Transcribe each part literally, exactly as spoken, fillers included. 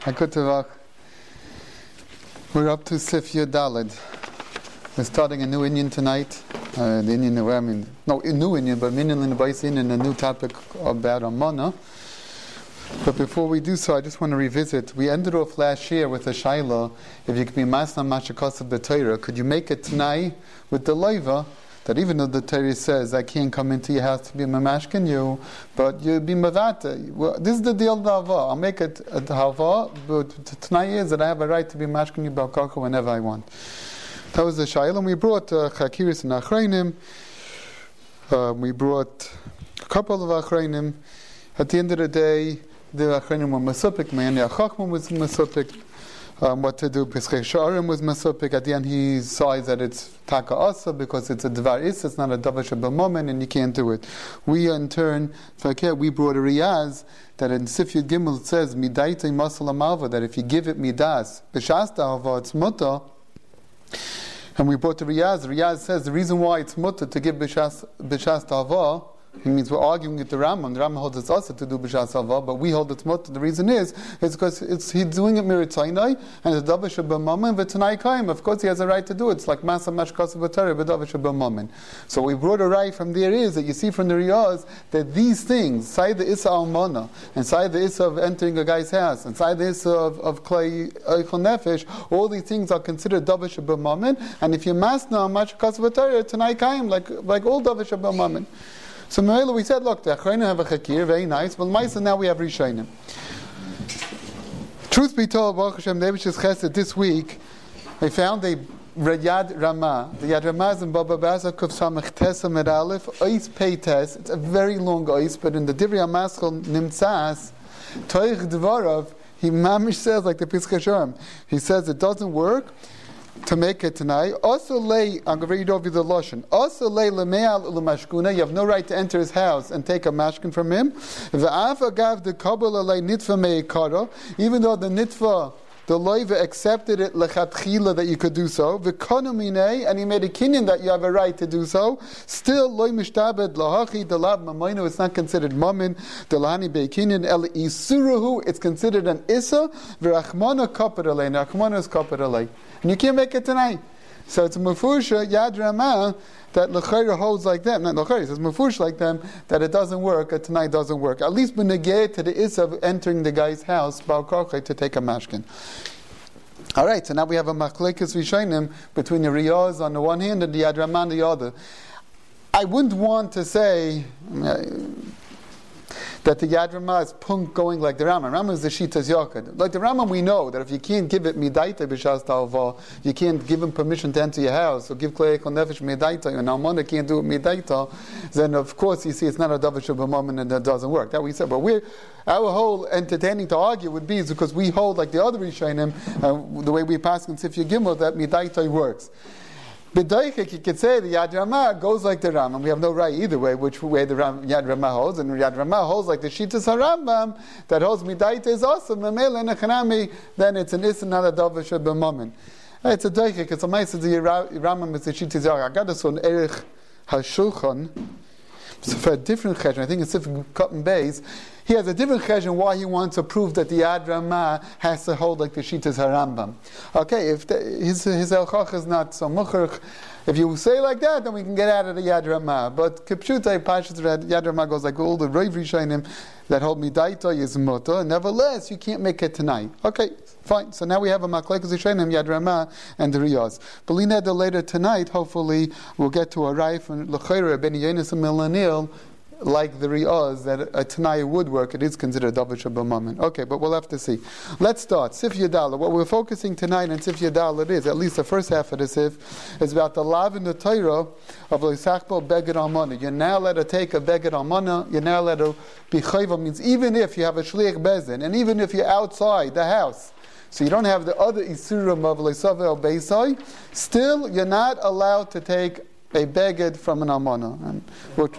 Hakutavach. We're up to Sif Yud Daled. We're starting a new Indian tonight. Uh, the Indian, I mean, no, a new Indian, but Minyan in the Bais Indian, a new topic about Amana. But before we do so, I just want to revisit. We ended off last year with a Shaila. If you could be Masna Mashakos of the Torah, could you make it tonight with the Leiva? That even though the Torah says I can't come into your house to be mamashkin you, but you be mavata. Well, this is the deal of the hava. I'll make it a hava, but tonight is that I have a right to be mashkin you balkaka whenever I want. That was the shayla. And we brought chakiris uh, and achrayim. Uh, we brought a couple of achrayim. At the end of the day, the achrayim were masupik. Man, the chachma was masupik. Um, what to do? Pischei Sha'arim was masupik. At the end, he saw that it's taka asa because it's a dvar is. It's not a davar shebamomen, and you can't do it. We, in turn, we brought a riyaz that in Sif Yud Gimel it says midaitei masal amalva, that if you give it midas b'shasta hava it's muta. And we brought the riyaz. The riyaz says the reason why it's muta to give b'shasta hava. He means we're arguing with the Rambam. The Rambam holds it's also to do b'shas hava, but we hold it's mutter. The reason is it's because it's he's doing it miritzaynai and it's davar shebamamen v'tanai kaim. Of course, he has a right to do it. It's like masa mashkas v'tarei v'davar shebamamen. So we brought a right from there is that you see from the riyaz that these things, side the issa almana and side the issa of entering a guy's house and side the issa of of klei eichel nefesh, all these things are considered davar shebamamen. And if you masna mashkas v'tarei tanai kaim, like like all davar shebamamen. So Meila, we said, look, the Achrayim have a Chakir, very nice, but Maisa now we have Rishayim. Truth be told, Baruch Hashem, Nebuchadnezzar's Chesed this week, I found a Yad Ramah. The Yad Ramah is in Baba Baza Kuf Samech Tesa Med Aleph, Ois Pei Tes. It's a very long Ois, but in the Divrei HaMaschal Nimtzas, Toich Dvarav, he mamish says, like the Pischei Sha'arim, he says it doesn't work to make it tonight. Also lay, I'm going to read over the Lashon. Also lay lemeal u'lemashkuna. You have no right to enter his house and take a mashkin from him. V'afa gav the kabbalah lay nitva meikara. Even though the nitva, the loiva accepted it lechatchila that you could do so. V'konomine, and he made a kinyan that you have a right to do so. Still loy mishtabed lahachi delav mamayno. It's not considered mamin. Delani beikinyan el isuruhu. It's considered an issa. V'rachmana kapar alei. Rachmana is kapar alei. And you can't make it tonight. So it's a mafusha Yad Ramah that L'chayra holds like them. Not L'chayra, it's mafusha like them that it doesn't work, that tonight doesn't work. At least b'negeh to the issa of entering the guy's house, Baal Korche, to take a mashkin. Alright, so now we have a machlekes Rishayim between the Riyaz on the one hand and the Yad Ramah on the other. I wouldn't want to say that the Yad Ramah is punk going like the Rambam. Rambam is the Shitas Yakad. Like the Rambam, we know that if you can't give it midaita b'shas ta'ava, you can't give him permission to enter your house, or give klei ekol nefesh midaita, and Almana can't do it midaita, then of course you see it's not a davar shebamamen and that doesn't work. That we said, but we're, our whole entertaining to argue would be is because we hold like the other Rishonim, uh, the way we pass in Sif Yud Gimel, that midaita works. B'doichik, you could say the Yad Ramah goes like the Rambam. We have no right either way which way the Ram, Yad Ramah holds, and Yad Ramah holds like the Shitas HaRambam that holds midaita is also memel and echanami. Then it's an issa, not a davar shebamamen. It's a doichik. It's a ma'aseh the Rambam is the Shitas Yakad. I got this on Erech HaShulchan. So for a different cheshon, I think it's different cotton base. He has a different cheshon why he wants to prove that the Yad Ramah has to hold like the Shitas HaRambam. Okay, if the, his his elchach is not so muchach, if you say like that, then we can get out of the Yad Ramah. But Kipshutai Pashas Yad Ramah goes like all the Rav Rishonim that hold midaita is muta, and nevertheless you can't make it tonight. Okay, fine. So now we have a machlekes Rishonim, Yad Ramah and the Riyaz. But later tonight, hopefully we'll get to a Rav and L'chayra Ben Yenis and Milanil, like the Riyaz, that a Tanai would work, it is considered davar shebamamen. Okay, but we'll have to see. Let's start. Sif Yadala. What we're focusing tonight on Sif Yadala is, at least the first half of the Sif, is about the lav in the Torah of L'isachbo beged almana. You're now allowed to take a beged almana, you're now allowed to be chayva, means even if you have a shliach bezin, and even if you're outside the house, so you don't have the other isurim of L'isaveh al Beisai, still you're not allowed to take a beged from an almana. And what?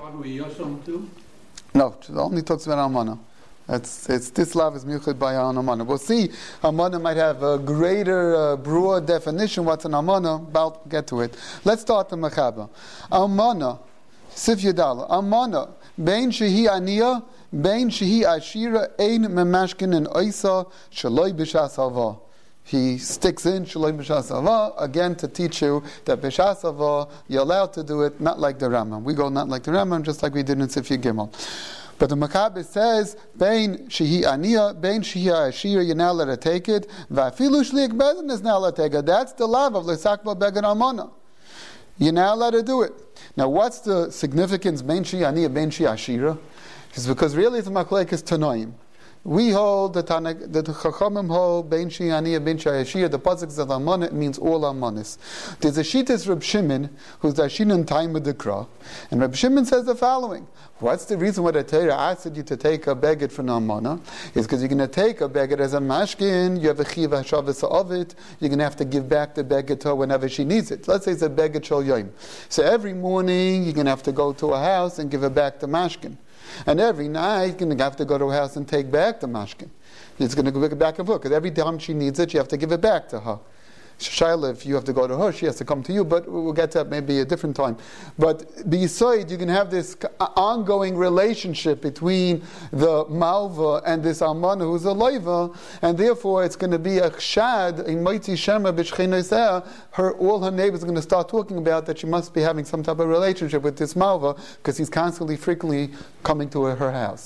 No, it only talks about almana. It's it's this lav is miuchad by an almana. We'll see. Almana might have a greater, uh, broad definition. What's an almana? About get to it. Let's start the mechaba. Almana, sif yadala. Almana bein shehi aniya bein shehi ashira ein memashkin and oisa shaloi b'shas hava. He sticks in shaloi b'shas hava again to teach you that b'shas hava you're allowed to do it not like the Rambam. We go not like the Rambam, just like we did in Sifya Gimel. But the Maccabee says, bein shehi aniya, bein shehi ashira, you're now allowed to take it. Va'afilu shliach bezin is now allowed to take it. That's the lav of l'sakba beged almana. You're now allowed to do it. Now, what's the significance bein shehi aniya, bein shehi ashira? It's because really it's machlekes tanoim. We hold the Tanakh, the Chachamim hold bein shehi aniya, bein shehi ashira. The pasuk says almana, it means all almanis. There's a shittas Reb Shimon who's the Ashinan time with the Kra, and Reb Shimon says the following. What's the reason why the Torah asked you to take a beged for almana? Is because you're going to take a beged as a mashkin. You have a chiv hashavas of it. You're going to have to give back the beged to her whenever she needs it. Let's say it's a beged shel yom. So every morning you're going to have to go to a house and give it back to mashkin. And every night, you're going to have to go to her house and take back the mashkin. It's going to go back and forth, because every time she needs it, you have to give it back to her. Shaila, if you have to go to her, she has to come to you, but we'll get to that maybe a different time. But beside, you can have this ongoing relationship between the malva and this almana who's a loiva, and therefore it's going to be a chshad, a mighty shema b'shcheneseh. Her, all her neighbors are going to start talking about that she must be having some type of relationship with this malva, because he's constantly, frequently coming to her, her house.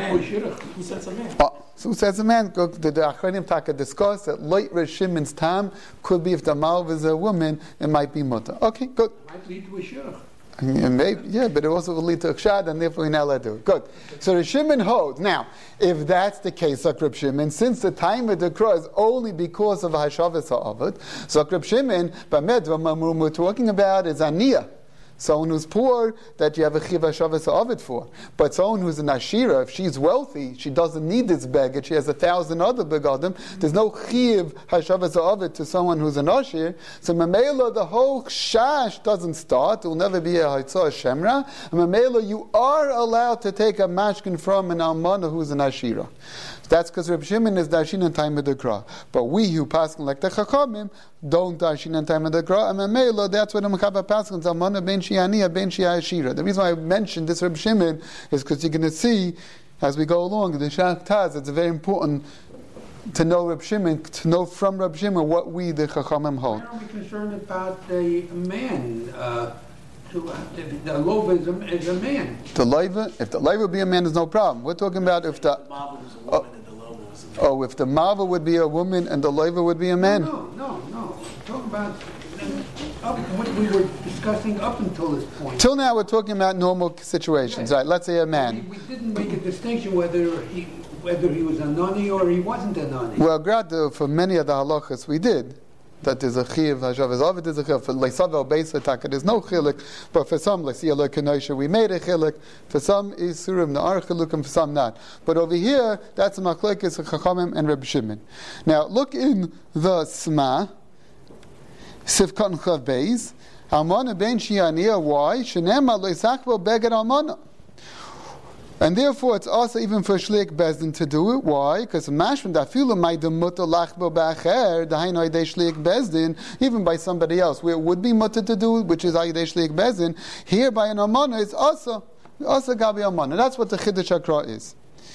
Who says a man? Uh, So says a man, the Achronim Taka discuss that Loit Reb Shimon's tam could be if the malva is a woman, it might be mutter. Okay, good. It might lead to a shirach. Maybe, yeah, but it also will lead to a kshad, and therefore we're not allowed to do it. Good. So Reb Shimon holds. Now, if that's the case, like Reb Shimon, since the time of the cross is only because of Hashavas ha'avad, so Reb Shimon, Bamed, what we're talking about is aniyah. Someone who's poor, that you have a chiv hashavas ha'avid for. But someone who's an ashira, if she's wealthy, she doesn't need this beged, she has a thousand other begadim, there's no chiv hashavas ha'avid to someone who's an ashir. So mamela, the whole shash doesn't start, it will never be a haitzah shemra. And mamela, you are allowed to take a mashkin from an almana who's an ashira. That's because Reb Shimon is Darshin in time of the Kra. But we who pass like the Chachamim don't Darshin in time of the Kra. And Mamela, that's what the Makkabah passes. Almana ben shi'aniya ben shi'ashira. The reason why I mentioned this Reb Shimon is because you're going to see as we go along the Shach Taz. It's very important to know Reb Shimon, to know from Reb Shimon what we the Chachamim hold. Why are we concerned about a man? Uh, To, uh, the, the loiva is a, is a man. The loiva, if the loiva would be a man, there's no problem. We're talking about if the, the malva was a woman oh, and the loiva was a man. Oh, if the malva would be a woman and the loiva would be a man. No, no, no. Talk about up, what we were discussing up until this point. Till now, we're talking about normal situations, yes. Right? Let's say a man. We, we didn't make a distinction whether he whether he was a nani or he wasn't a nani. Well, grad for many of the halachas we did. That there's a chiv, hashavas avid is a chiv. For leisavel beisa taka, there's no chilik. But for some, like siyala kenoisha, we made a chilik. For some, isurim na'ar chilukim, for some not. But over here, that's a machlekes chachamim and Reb Shimon. Now, look in the Sma, Sifkan Chav Beis, Almana ben shi'aniya, why? Shenema leisachvo beged almana. And therefore, it's also even for Shliach Bezdin to do it. Why? Because mashman dafilu ma'idem mutter lachbo ba'acher dahainu ayidei Shliach Bezdin, even by somebody else, where it would be mutter to do it, which is ayidei Shliach Bezdin. Here by an amana, it's also also gabi amana. That's what the Chiddush HaKra is.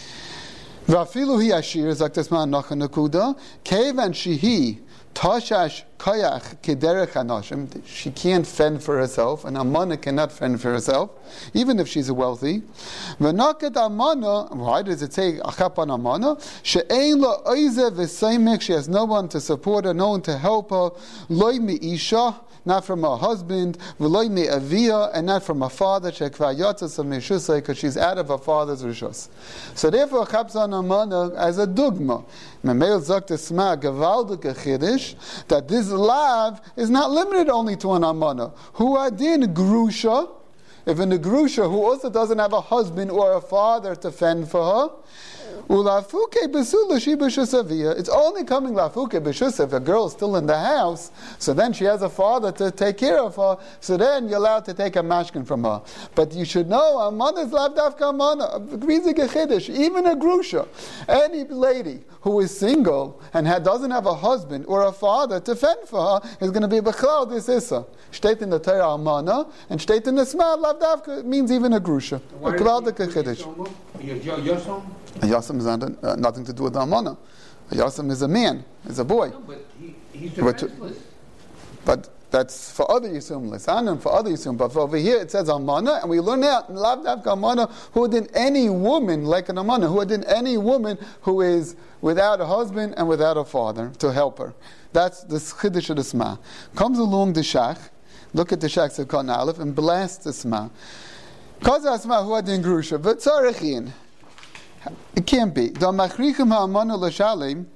Vafilu hi ashir is like this man nachan nakuda kevan shihi tashash kayach kederech hanashim. She can't fend for herself, and almana cannot fend for herself, even if she's wealthy. V'naket almana. Why does it say achapan almana? She'ein la oize v'seimek. She has no one to support her, no one to help her. Loy mi'isha. Not from her husband, v'loy me'avia, and not from her father, she'kvar yotzas meshusay, because she's out of her father's rishus. So therefore, chapzan amana as a dogma. Memel zok tesma gavaldik chiddush that this lav is not limited only to an amana. Who adin grusha, if in the grusha who also doesn't have a husband or a father to fend for her. It's only coming lafuke b'shus if a girl's still in the house, so then she has a father to take care of her, so then you're allowed to take a mashkin from her. But you should know, a mother's lav dafka mana, even a grusha, any lady who is single and ha- doesn't have a husband or a father to fend for her is going to be b'chlal this issa. State in the Torah almana, and state in the Sma lav dafka means even a grusha. A Your Yosem? A Yosem is not, uh, nothing to do with the Almana. A Yosem is a man, is a boy. No, but he, he's But- defenseless. But that's for other Yisum Lisanim, for other Yisum. But for over here it says Almana, and we learn out Lav Davka Almana, who did any woman like an Almana, who did any woman who is without a husband and without a father to help her. That's the Chiddush of the Sma. Comes along the Shach, look at the Shach Sevkon Aleph, and blast the Sma. Kaza Asma who did Grusha, but Tzarech it can't be. The Machrichim HaAlmana L'Shalim,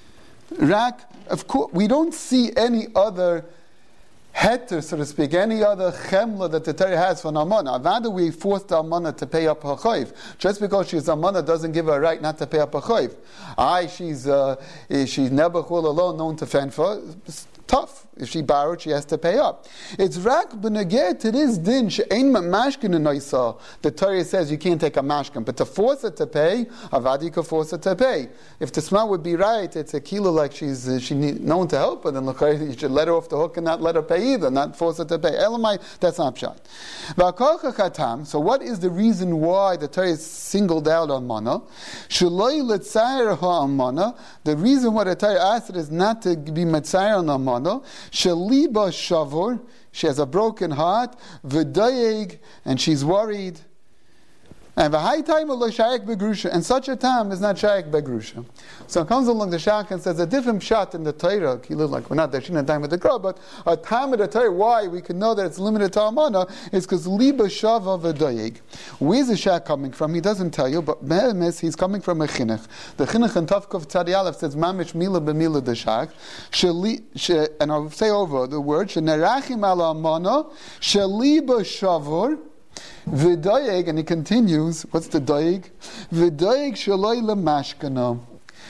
Rak, of course, we don't see any other heter, so to speak, any other chemla that the Torah has for an almana. Rather, we force the almana to pay up her chayv. Just because she's almana doesn't give her a right not to pay up her chayv. Aye, she's uh, she's never chul alone, known to fend for. It's tough. If she borrowed, she has to pay up. It's rak b'negeh to this din she'ein mashkin enoisa. The Torah says you can't take a mashkin, but to force it to pay, avad you can force it to pay. If the smell would be right, it's a kilo like she's uh, she need, known to help her, then you should let her off the hook and not let her pay either, not force her to pay. Elamai, that's not pshat. V'akol chatam. So what is the reason why the Torah is singled out on mana? Shaloi letzayer ha'almana. The reason why the Torah asked it is not to be metzayer on almana. Shaliba shavor, she has a broken heart, v'dayeg, and she's worried. And v'hai time lo shayek begrusha, and such a time is not shayek begrusha. So it comes along the Shach and says a different shot in the Torah. You look like we're not there, she's not time with the crowd, but a time of the Torah. Why we can know that it's limited to Almana is because liba shava v'dayeg. Where's the Shach coming from? He doesn't tell you, but me'emes he's coming from a chinuch. The chinuch in Tavkov Tzadi Aleph says mamish mila b'mila the Shach. Sheli, and I'll say over the word shenerachim al Almana sheliba shavor. V'dayeg, and he continues, what's the dayeg? V'dayeg shaloi lemashkana.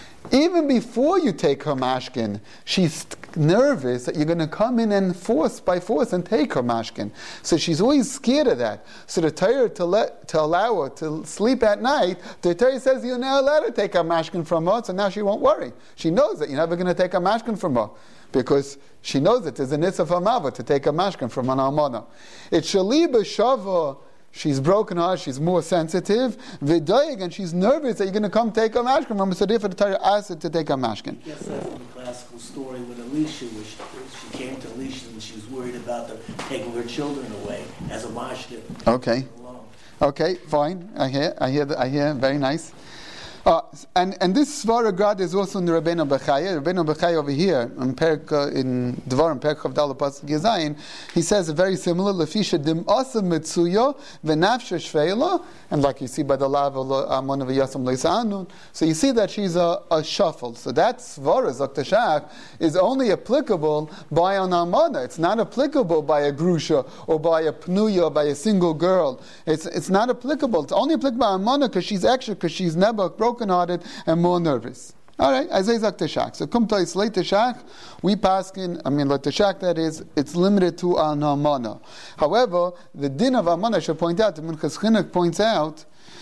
Even before you take her mashkin, she's nervous that you're going to come in and force by force and take her mashkin. So she's always scared of that. So the Torah to let to allow her to sleep at night, the Torah says you're now allowed to take her mashkin from her, so now she won't worry. She knows that you're never going to take her mashkin from her, because she knows that there's a nitzah of mava to take a mashkin from an almana. It's shali b'shava. She's broken heart, she's more sensitive. V'dayeg, and she's nervous that you're going to come take a mashkin from her. So therefore the Torah asked her to take a mashkin. Yes, that's the classical story with Elisha, where she, she came to Elisha and she was worried about them taking her children away as a mashkin. Okay. Okay, fine. I hear, I hear, I hear. Very nice. Uh, and and this Svara Grad is also in the Rabbeinu Bechaya. Rabbeinu Bechaya over here in Perk uh, in Devarim Perk of Daled Pasuk Yazayin, he says very similar. Lefisha dim asa mitzuya v'nafsha shveila, and like you see by the lav amon v'yasam leisanun. So you see that she's a, a shuffle. So that Svara Zaktashach is only applicable by an almana. It's not applicable by a grusha or by a pnuya or by a single girl. It's it's not applicable. It's only applicable by almana because she's extra, because she's never broken hearted and more nervous. All right, Isaiah Zak Teshach. So come to late Teshach, we paskin, I mean, like Teshach, that is, it's limited to an almana. However, the din of almana, I should point out, the Minchas Chinuch points out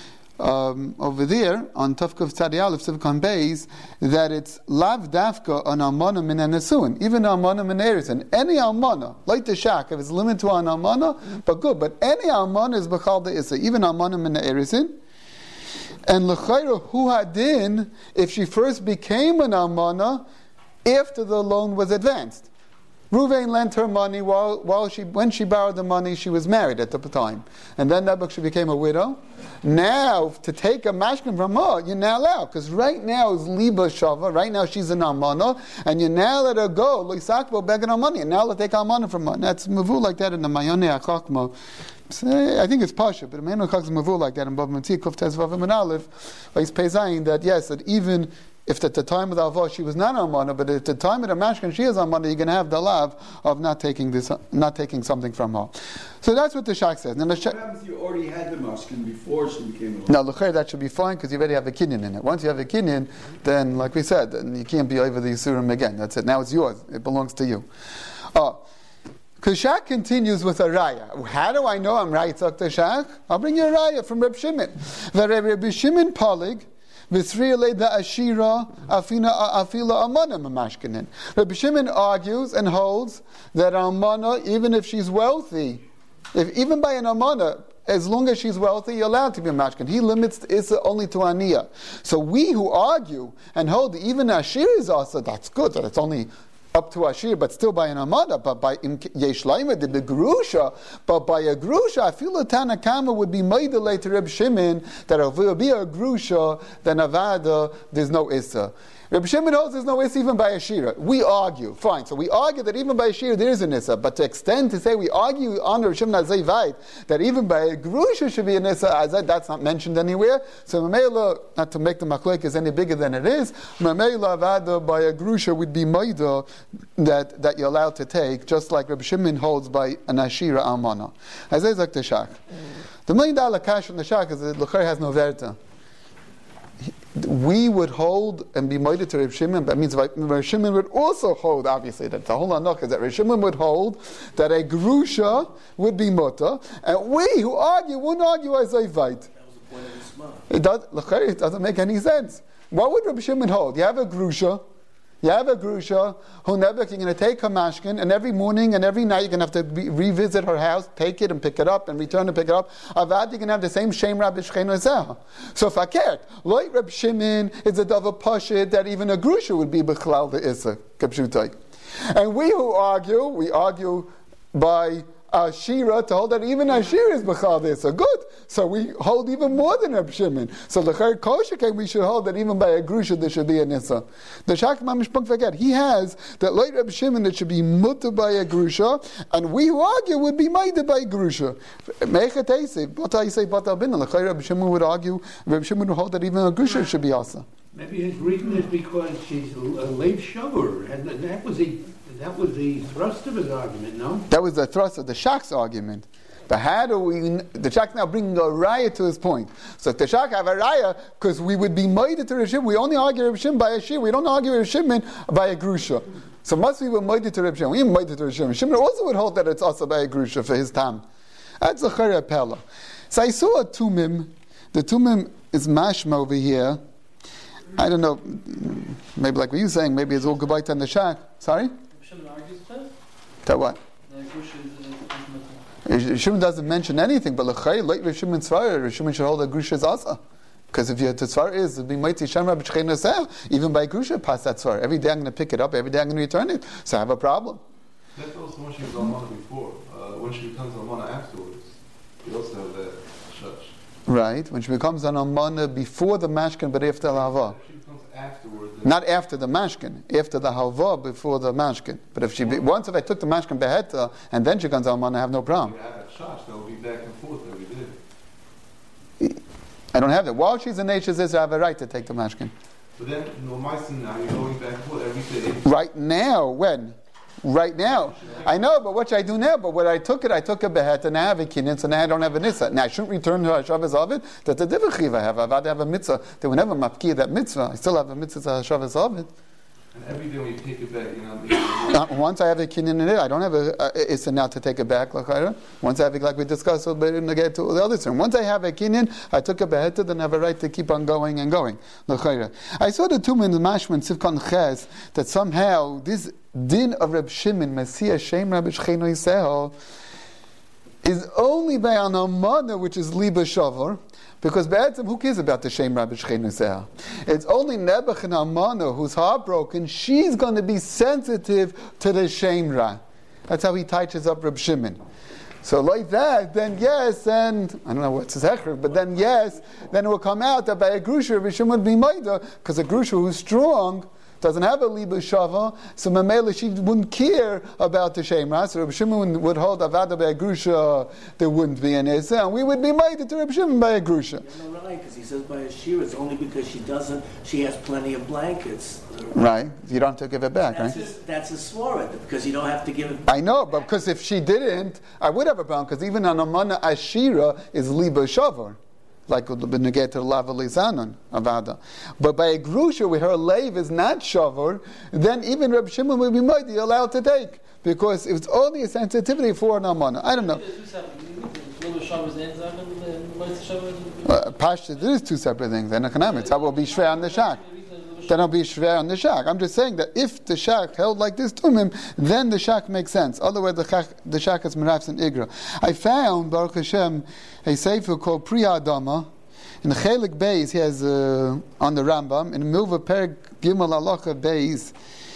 um, over there on Tafkav Tzadi Aleph Sivkan Beis that it's lav dafka on almana min anesuin, even almana min erisin. Any almana, like Teshach, if it's limited to an almana, but good, but any almana is b'chal de'isa, even almana min erisin. And l'chayra hu hadin, if she first became an almana after the loan was advanced. Ruvain lent her money while while she when she borrowed the money, she was married at the time, and then that she became a widow. Now to take a mashkin from her, you're now allowed, because right now is liba shava. Right now she's an almana, and you now let her go. Loisakbo begging her money, and now let take almana from her. And that's mavu like that in the Mayoneh Achakma. I think it's Pasha, but Mayoneh Achakma mavu like that in Bab Matzi Kuf Tez Vavim and Aleph. He's payzayin that yes, that even if at the time of the Avah she was not almana, but at the time of the mashkin she is almana, you're going to have the lav of not taking this, not taking something from her. So that's what the Shach says. Now, the Shach, what happens if you already had the mashkin before she became a now, l'chayr, that should be fine because you already have a kinyan in it. Once you have a kinyan, then, like we said, then you can't be over the Yisurim again. That's it. Now it's yours. It belongs to you. Oh. Shach continues with a raya. How do I know I'm right, Doctor Shach? I'll bring you a raya from Reb Shimon. Reb Shimon Polig, v'tzriya the ashira afina afila almana mamashkinin. Reb Shimon argues and holds that almana, even if she's wealthy, if even by an almana, As long as she's wealthy, you're allowed to be a mashkin. He limits the issa only to aniyah. So we who argue and hold that even ashir is also, that's good, that it's only up to ashir, but still by an amada, but by yesh laima did the grusha, but by a grusha, I feel a Tanakama would be maidele to Reb Shimon that if it would be a grusha, then avada, there's no issa. Reb Shimon holds there's no issa even by a shira. We argue, fine. So we argue that even by a shira there is an issa, but to extend to say we argue on Reb Shimon Azayvait that even by a grusha should be an issa, that's not mentioned anywhere. So Mamela, not to make the machlokes any bigger than it is, Mamela avada by a grusha would be maida that that you're allowed to take, just like Reb Shimon holds by an ashira almana. Azay like the shak. The million dollar cash on the shak is that Luchar has no verta. We would hold and be moided to Reb Shimon, but that means Reb Shimon would also hold, obviously, that the whole anok is that Reb Shimon would hold that a grusha would be mutter, and we who argue wouldn't argue as a vait. That was the point of the smart. It, does, it doesn't make any sense. What would Reb Shimon hold? You have a grusha, you have a grusha who never, you're going to take her mashkin, and every morning and every night you're going to have to be, revisit her house, take it and pick it up, and return and pick it up. Avad, you're going to have the same shem Rabbi Shcheno Zeh. So fakert, like Reb Shimon, it's a dava pashit that even a grusha would be b'chlal the issa, kapshutai. And we who argue, we argue by Ashira to hold that even Ashira is b'chal the issa. Good. So we hold even more than Reb Shimon. So l'cher kosher we should hold that even by a grusha there should be an issa. The Shak Mamish Punk forget he has that like Reb Shimon that should be mutter by a grusha, and we who argue would be maida by a grusha. Meichet eisei, but I say but albina. L'cher Reb Shimon would argue, Reb Shimon would hold that even a grusha should be asa. Maybe his reason is because she's a late shover, and that was the that was the thrust of his argument. No, that was the thrust of the Shak's argument. But how do we? The Shak's now bringing a raya to his point. So if the Shak have a raya, because we would be moided to Reb Shimon, we only argue Reb Shimon by a shir. We don't argue Reb Shimon by a grusha. So must we be moided to Reb Shimon? We moided to Reb Shimon. Shimon also would hold that it's also by a grusha for his tam. That's a chayra pella. So I saw a tumim. The tumim is mashma over here. I don't know. Maybe like what you saying. Maybe it's all goodbye to the Shak. Sorry. Shimon argues that? That what? Shimon doesn't mention anything, but l'chay like Reb Shimon tzvar, Reb Shimon should hold a grusha is asa. Because if your tzvar is be mighty shem Rabbi Shcheno Zeh, even by grusha pass that tzvar. Every day I'm going to pick it up. Every day I'm going to return it. So I have a problem. That's also when she was almana before. Uh, when she becomes almana afterwards, you also have that shush. Right. When she becomes an almana before the mashkin, but after the halva. Afterward, not after the mashkin, after the halva, before the mashkin. But if she be, once if I took the mashkin beheta and then she comes almana, I have no problem. Yeah, that shot, they'll be back and forth every day. I don't have that. While she's in nature, I have a right to take the mashkin. But then, no, my son, now you're going back and forth every day. Right now, when? Right now. I know, but what should I do now? But when I took it, I took a behet and I have a kinyan, so now I don't have a nissa. Now I shouldn't return to Hashavas Ovid. That's a different chiv I have. I've had to have a mitzvah. They will never mapki that mitzvah. I still have a mitzvah to Hashavas Ovid. And every day when you take it back, you know. uh, once I have a kinyan in it, I don't have a uh, issa now to take it back. Like once I have it, like we discussed a little bit in the get to the other term. Once I have a kinyan, I took a behet, then I have a right to keep on going and going. I saw the two in the mashman Sivkon Ches that somehow this din of Reb Shimon, Messiah Shem Rabbi Shcheno Zeh, is only by an almana, which is liba shavar, because Be'etzim, who cares about the Shem Rabbi Shcheno Zeh? It's only Nebuch and almana who's heartbroken. She's going to be sensitive to the Shem Ra. That's how he touches up Reb Shimon. So like that, then yes, and I don't know what's his hechrik, but then yes, then it will come out that by a grusha, Reb Shimon would be maida, because a grusha who's strong doesn't have a liba shava, so Mamela she wouldn't care about the shemra. So Reb Shimon would hold avada by a grusha, there wouldn't be an issa, and we would be made to Reb Shimon by a grusha. You're not right, because he says by a shear, it's only because she doesn't, she has plenty of blankets. Right, you don't have to give it back, that's right? His, that's a swara, because you don't have to give it back. I know, but because if she didn't, I would have a problem, because even an amana ashira is liba shavar. Like the negate to lava lizanon avada, but by a grusha where her lave is not shavar, then even Reb Shimon will be mighty allowed to take because it's only a sensitivity for an amana. I don't know. Uh, Pashta, there is two separate things. And economics, how will be shvei on the shak? then it'll be shver on the shach. I'm just saying that if the shach held like this to him, then the shach makes sense. Otherwise, the shach, the shach is merafs and igra. I found, Baruch Hashem, a sefer called Pri Adama. In the Chelik Beis, he has uh, on the Rambam, in Milva Perek Gimel Halacha Beis,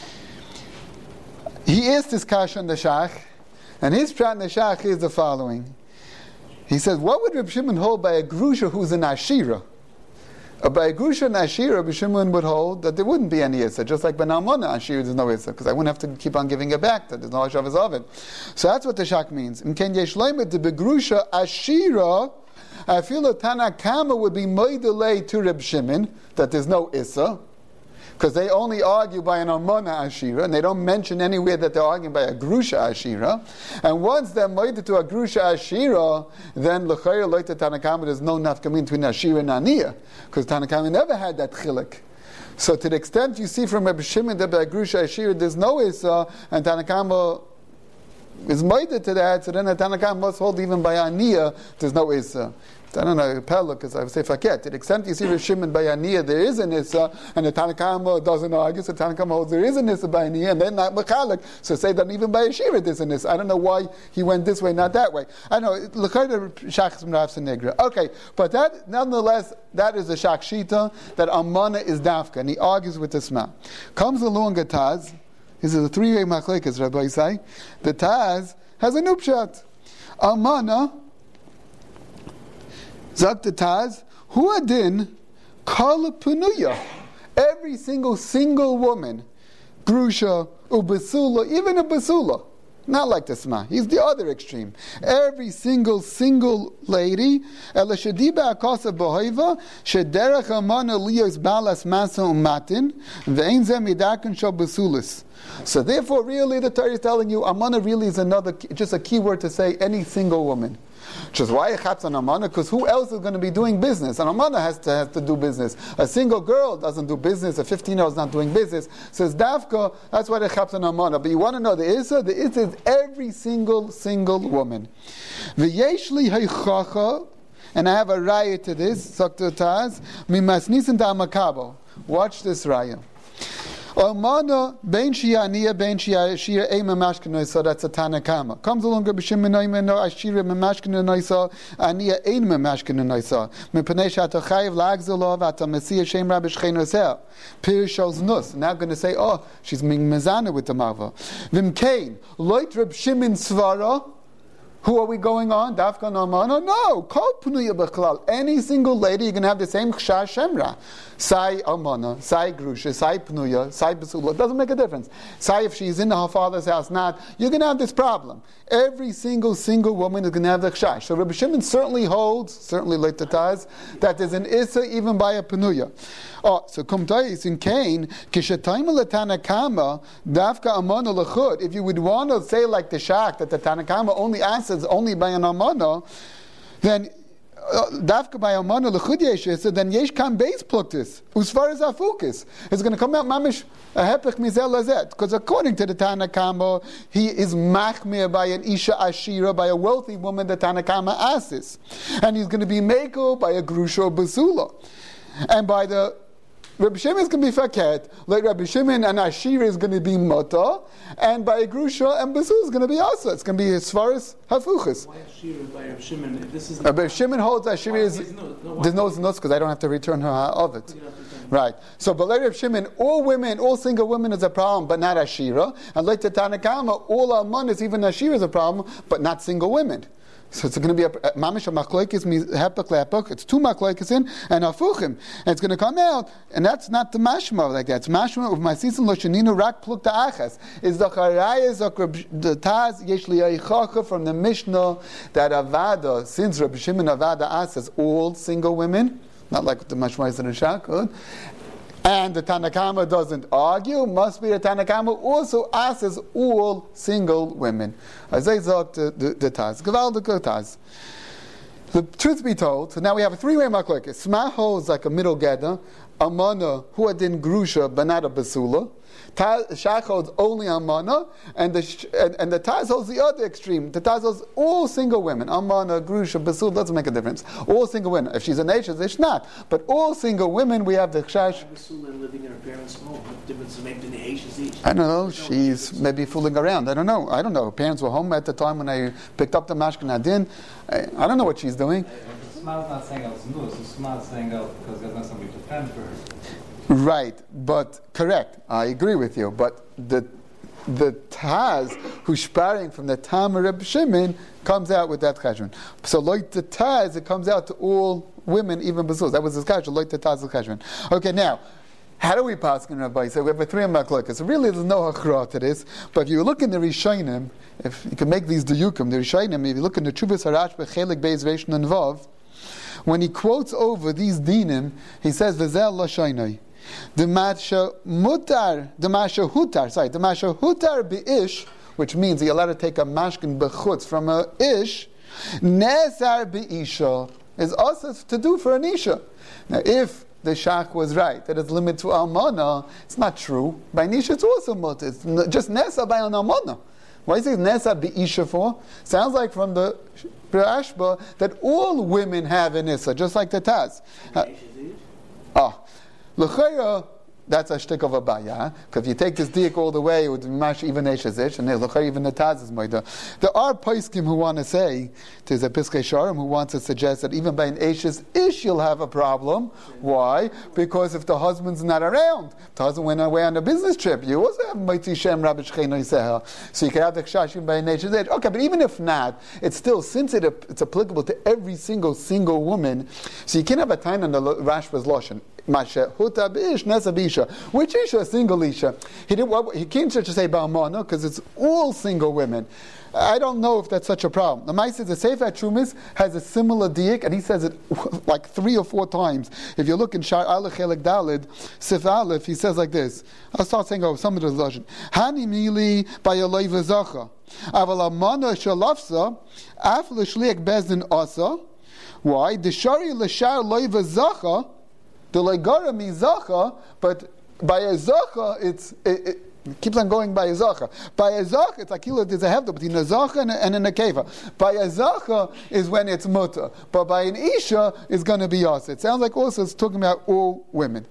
he asked this kasha on the shach, and his prat in the shach is the following. He says, what would Reb Shimon hold by a grusha who's an ashira? Uh, by a grusha and ashira, Reb Shimon would hold that there wouldn't be any issa, just like by Nalmona ashira there's no issa, because I wouldn't have to keep on giving it back, that there's no hashavas of it. So that's what the shach means. In Ken Yesh Leimet, the begrusha ashira, I feel that Tana Kama would be moidelei to Reb Shimon, that there's no issa, because they only argue by an Almana Ashira, and they don't mention anywhere that they're arguing by a Grusha Ashira. And once they're moided to a Grusha Ashira, then L'chayr Loita Tanakama, there's no nafkamin between Ashira and Aniyah, because Tanakama never had that chilik. So to the extent you see from Reb Shimon that by a Grusha Ashira there's no issa, and Tanakama is moided to that, so then the Tanakama must hold even by Aniyah, there's no issa. I don't know, Pella, because I would say faket. To the extent you see Reb Shimon by Aniyah, there is an issa, and the Tanakama doesn't argue, so the Tanakama holds there is an issa by Aniyah, and then not Mechalik. So say that even by Ashira there's an issa. I don't know why he went this way, not that way. I know, L'chayr Shach M'raf Negra. Okay, but that, nonetheless, that is the Shach Shita, that Amana is Dafka, and he argues with the Sma. Comes along a Taz, this is a three-way machlekes, Rabbi say. The Taz has a nupshat. Amana, Zak the Taz, Hu Adin, Kala Punuya. Every single, single woman, Grusha, Ubasula, even a Basula, not like the Sma, he's the other extreme. Every single, single lady, Ela Shadiba Akasa Bohaiva, Shederach Amana Lios Balas Masa Umatin, Vein Zem Yidakan Shal Basulis. So therefore, really, the Torah is telling you, Amana really is another, just a key word to say any single woman. Just why chatz on Amana? Because who else is going to be doing business? And Amana has to has to do business. A single girl doesn't do business. A fifteen-year-old is not doing business. Says Dafka. That's why they chatz on Amana. But you want to know the Issa? The Issa is every single single woman. V'yeshli haychacha, and I have a raya to this. Doctor Taz mimasnisin da'amakabo. Watch this raya. Almana ben shianiya ben shiashira ema mashkana, so that's a Tanakama. Comes along Rabbi Shimon Noima no ashira mashkana noisa aniya ein mashkana noisa. Mepnei shata chayiv lagzalov ata mesiya shem rabbi shchenosel. Pirshos nus. Now going to say, oh, she's being mezana with the mava. Vim kain loit Reb Shimon svara. Who are we going on? Dafka Namana? No. Kol Punuya B'chlal. Any single lady, you're going to have the same Ksha Shemra. Sai Almana, Sai Grusha, Sai Pnuya, Sai Basula. It doesn't make a difference. Sai if she's in her father's house, not. You're going to have this problem. Every single, single woman is going to have the Ksha. So Rabbi Shimon certainly holds, certainly like the Taz, that there's an Issa even by a Pnuya. Oh, so Kumtais in Cain, Kishatayma Tanakama, Dafka Amana Lachud. If you would want to say like the Shach, that the Tanakama only answers only by an Amana, then Dafka by Amana Lachud Yesh, then Yesh Kam Beis Pluktis, as far as Afukis. It's going to come out Mamish a Hepech Mizel Lazet. Because according to the Tanakama, he is Machmir by an Isha Ashira, by a wealthy woman, the Tanakama asks. And he's going to be Meko by a Grusha Basula. And by the Rabbi Shimon is going to be faket, like Rabbi Shimon and Ashira is going to be mata, and by Grusha and Basul is going to be asa. It's going to be as far as hafuchas. Why Ashira by Rabbi Shimon? If this is Rabbi Shimon holds Ashira is no, no, there's no nuts because I don't have to return her of it. Right. So, but like Rabbi Shimon, all women, all single women is a problem, but not Ashira. And like the Tanakama, all almanas, even Ashira is a problem, but not single women. So it's going to be a mamish a machlokes hepek lepek. It's two machlokes in and afuchim, and it's going to come out, and that's not the mashma like that. It's mashma of my season losheninu rak pluk ta'achas. Is the charayas of the Taz yeshli aichacha from the Mishnah that avada, since Rabbi Shimon avada asks all single women, not like the mashma is in the Shakod. And the Tanakama doesn't argue, must be the Tanakama also asks all single women. As I thought, the Taz. Gewaldige Taz. The truth be told, so now we have a three-way machlokes. Sma holds like a middle gather. Amana, who adin grusha, banata basula. Shach holds only Amana, and the and, and the Taz holds the other extreme. The Taz holds all single women. Amana, grusha, basul doesn't make a difference. All single women. If she's a nation, it's not. But all single women, we have the chash. Basula living in her parents' home. What difference does it make to the Asians each? I don't know. She's maybe fooling around. I don't know. I don't know. Her parents were home at the time when they picked up the mashkin adin. I, I don't know what she's doing. The Sma's not saying out news. The Sma's saying out because there's not somebody to fend for her. Right, but correct. I agree with you. But the the Taz who's sparring from the Tam Reb Shimon comes out with that cheshbon. So like the Taz, it comes out to all women, even Basul. That was his cheshbon. Like the Taz cheshbon. Okay, now. How do we pass in Rabbi? So we have a three machlokes. So really, there's no hachra to this. But if you look in the Rishonim, if you can make these diyukim, the Rishonim, if you look in the Chuvas Harashba Chelik Beis Reish Nun Vav, when he quotes over these dinim, he says v'zel lashaynai. The masha mutar, the masha hutar, sorry, the masha hutar beish, which means you're allowed to take a mashkin bechutz from a ish, nesar beisha, is also to do for an isha. Now, if the shach was right that it's limited to almana, it's not true. By nisha, it's also mutar. It's just nesa by an almana. Why is it nesa beisha for? Sounds like from the Rashba that all women have an issa, just like the Taz. Uh, ah. L'chayra, that's a shtick of a baya, because if you take this diak all the way, it would be mash even eshazish, and l'chayra even the Taz is moida. There are poskim who want to say, there's a Piskei Sharim who wants to suggest that even by an eshes ish you'll have a problem. Why? Because if the husband's not around, the husband went away on a business trip, you also have Maiti Shem Rabbi Shechino Yiseha. So you can have the chashim by an eshes ish. Okay, but even if not, it's still, since it, it's applicable to every single single woman, so you can't have a time on the Rashba's Loshen. Masha huta bish nesa bisha. Which isha? Single isha. He didn't. Well, he can't just say ba'amana because it's all single women. I don't know if that's such a problem. The Ma'aseh says the Sefer Trumis has a similar diak, and he says it like three or four times. If you look in Shar Aleph Chelik Dalid Sif Aleph, he says like this. I'll start saying oh some of the lashon. Hani mili ba'yalei v'zacha. Aval amana shalafsa af l'shliach bezdin asa. Why? The shari l'shar loy v'zacha. The legara means zacha, but by a zacha, it's it, it keeps on going by a zacha. By a zacha, it's akila. There's a hefta between a zacha and a, and a nekeva. By a zacha is when it's muta, but by an isha is going to be yasa. It sounds like also it's talking about all women.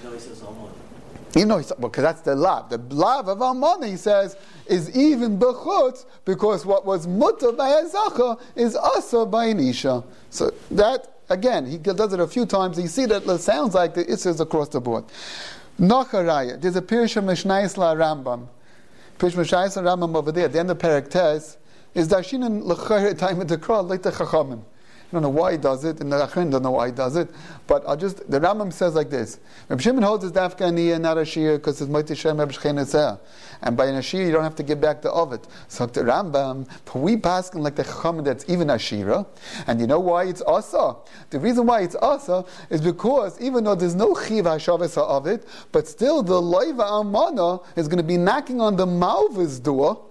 You know, because well, that's the lav. The lav of almana, he says, is even bechutz because what was muta by a zacha is asa by an isha. So that. Again, he does it a few times. You see that it sounds like the Issas across the board. Nacharaya. There's a Pirsha Mishnayis La Rambam. Pirsha Mishnayis La Rambam over there, at the end of Perek Tes, is Darshinan L'chayr time of the Kral, like the Chachamim. I don't know why he does it, and the Achrin don't know why he does it, but I'll just, the Rambam says like this. Reb Shimon holds his Dafka Aniyah, not a Shir, because it's Moiti Shem Reb Shchein Etzeh. And by an Ashir, you don't have to give back the Ovid. So the Rambam, we pass like the Chachamim that's even Ashira, and you know why it's Asa? The reason why it's Asa is because even though there's no Chiv HaShavis HaOvid, but still the Loiva Amana is going to be knocking on the Malva's door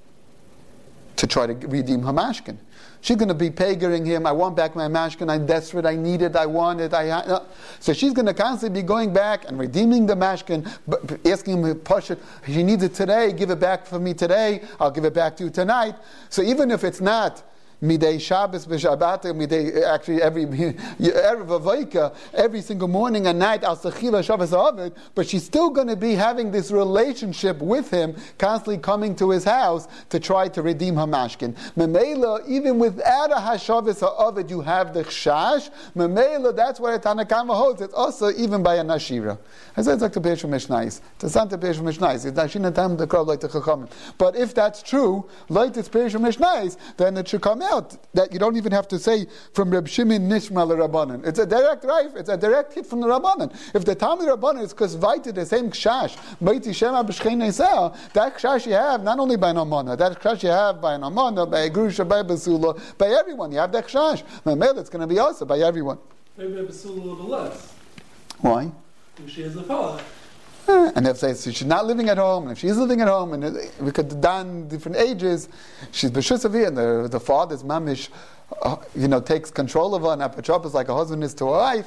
to try to redeem her mashkin. She's going to be pagering him. I want back my mashkin. I'm desperate. I need it. I want it. I ha-. No. So she's going to constantly be going back and redeeming the mashkin, asking him to push it. She needs it today. Give it back for me today. I'll give it back to you tonight. So even if it's not midei Shabbos b'Shabbat, midei actually every erev avaika, every single morning and night al sechiva Shabbos Ovid, but she's still going to be having this relationship with him, constantly coming to his house to try to redeem her mashkin. Memela, even without a hashavos Ovid, you have the chash. Memela, that's where Tanna Kama holds. It's also even by a nashira. I said it's like the Peish Mishnais. It's not the Peish Mishnais. It's Nashina Tam the crowd like the Chachamim. But if that's true, like this Peish Mishnais, then it should come out that you don't even have to say from Reb Shimon Nishma Rabbanan. It's a direct right. It's a direct hit from the Rabbanan. If the Talmud Rabbanan is because vayte the same kshash, Beiti Shema B'Shchein Eisah, that kshash you have not only by an amana, that kshash you have by an amana, by a grusha, by a basula, by everyone. You have that kshash. Mamel, it's going to be also by everyone. Maybe a basula a little less. Why? Because she has a father. And if they, so she's not living at home, and if she's living at home, and we could done different ages, she's b'shusavi, and the, the father's mamish, uh, you know, takes control of her, and apachop is like a husband is to a wife,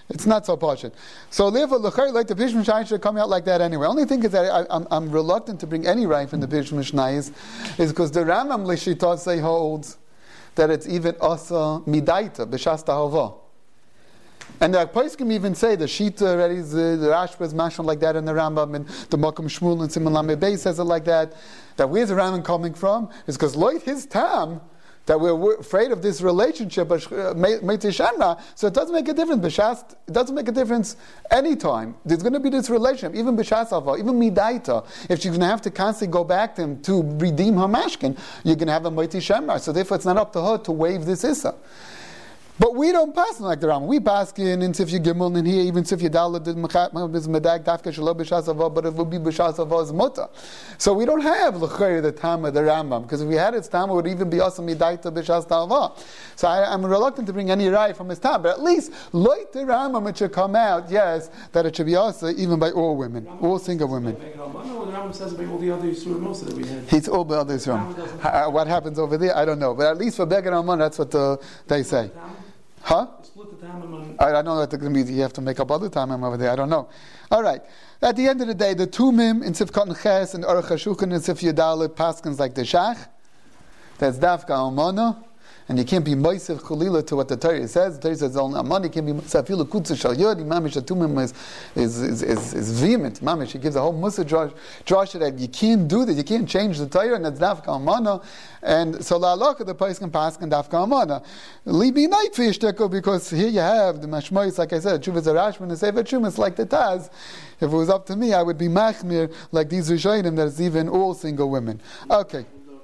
It's not so poshut. So therefore, like the Pirush Mishnayos should come out like that anyway. Only thing is that I, I'm, I'm reluctant to bring any right from the Pirush Mishnayos is because the Rambam Lishita say holds that it's even asa midaita b'shas tahava. And the Poskim even say the Shita already, the, the Rashba is mashal like that in the Rambam, and the Makom Shmuel and Simon Lamed Beis says it like that. That where's the Rambam coming from? Is because like his tam, that we're, we're afraid of this relationship, uh, Shemra, so it doesn't make a difference. B'shas, it doesn't make a difference anytime. There's going to be this relationship, even B'shas Ava, even Midaita. If she's going to have to constantly go back to him to redeem her mashkin, you're going to have a Moiti Shemra. So therefore, it's not up to her to waive this Issa. But we don't pass like the Rambam. We pass in in Sifya Gimel, and here even Sifya Dalet is Medag Dafka Shalom B'Shas Ava, but it will be B'Shas Ava's Muta. So we don't have l'chayr the time of the Rambam, because if we had its time, it would even be also Midaita B'Shas Ava. So I, I'm reluctant to bring any right from his time, but at least like the Rambam, it should come out, yes, that it should be also even by all women, Rambam all single women. The Rambam says about all the other Yisurim also that we had. He's all the other Yisurim. Uh, what happens over there, I don't know, but at least for Beged Alman, that's what uh, they say. Huh? Split the time I don't know that they're going to be, you have to make up other time over there. I don't know. All right. At the end of the day, the Tumim in Sif Cotton Ches and Aruch HaShulchan and Sif Yedalit Paskins like the Shach. That's Dafka Almana. And you can't be Moisef Cholila to what the Torah says. The Torah says only Amman. You can't be Safilu Kutzu Shal Yod. Mamish Atumim is is is is, is vehement. Mamish, he gives a whole Musa Josh that you can't do that. You can't change the Torah, and that's Dafka Almana. And so La Aloka, the place can pass and Dafka Almana. Libi night for Yishteko, because here you have the Mashmois, like I said, Chuvas Arashman and Sefer Chumas like the Taz. If it was up to me, I would be Machmir like these Rishonim that is even all single women. Okay.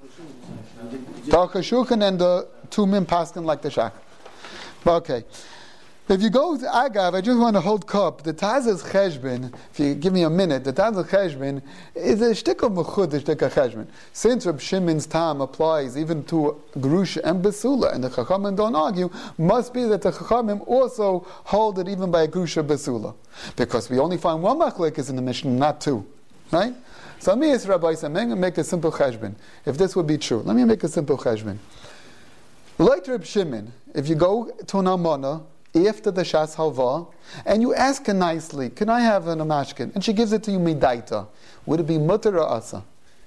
Darka Shulchan and the two men paskin like the Shach. Okay. If you go to Agav, I just want to hold cup. The Taz's Cheshbin, if you give me a minute, the Taz's Cheshbin is a shtick of Mechud, a shtick of Cheshbin. Since Reb Shimon's time applies even to Grusha and Besula, and the Chachamim don't argue, must be that the Chachamim also hold it even by a Grusha Besula. Because we only find one Machlekes in the Mishnah, not two. Right? So let me ask Rabbi Sam, I'm going to make a simple cheshbon. If this would be true, let me make a simple cheshbon. Like Reb Shimon, if you go to an almana after the Shas Halva, and you ask her nicely, can I have an amashkin? And she gives it to you midaita. Would it be mutter or asa?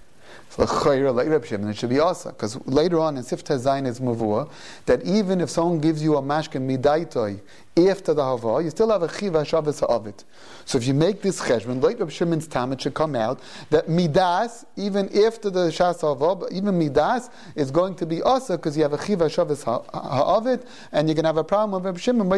Like Reb Shimon, it should be asa. Because later on in Sifta Zayin is mavua, that even if someone gives you a mashkin midaita after the Hava, you still have a chiv hashavas of it. So if you make this cheshbon, like Reb Shimon's tam, it should come out that midas, even after the shas Hava, even midas is going to be asa because you have a chiv hashavas of it, and you can have a problem with Reb Shimon.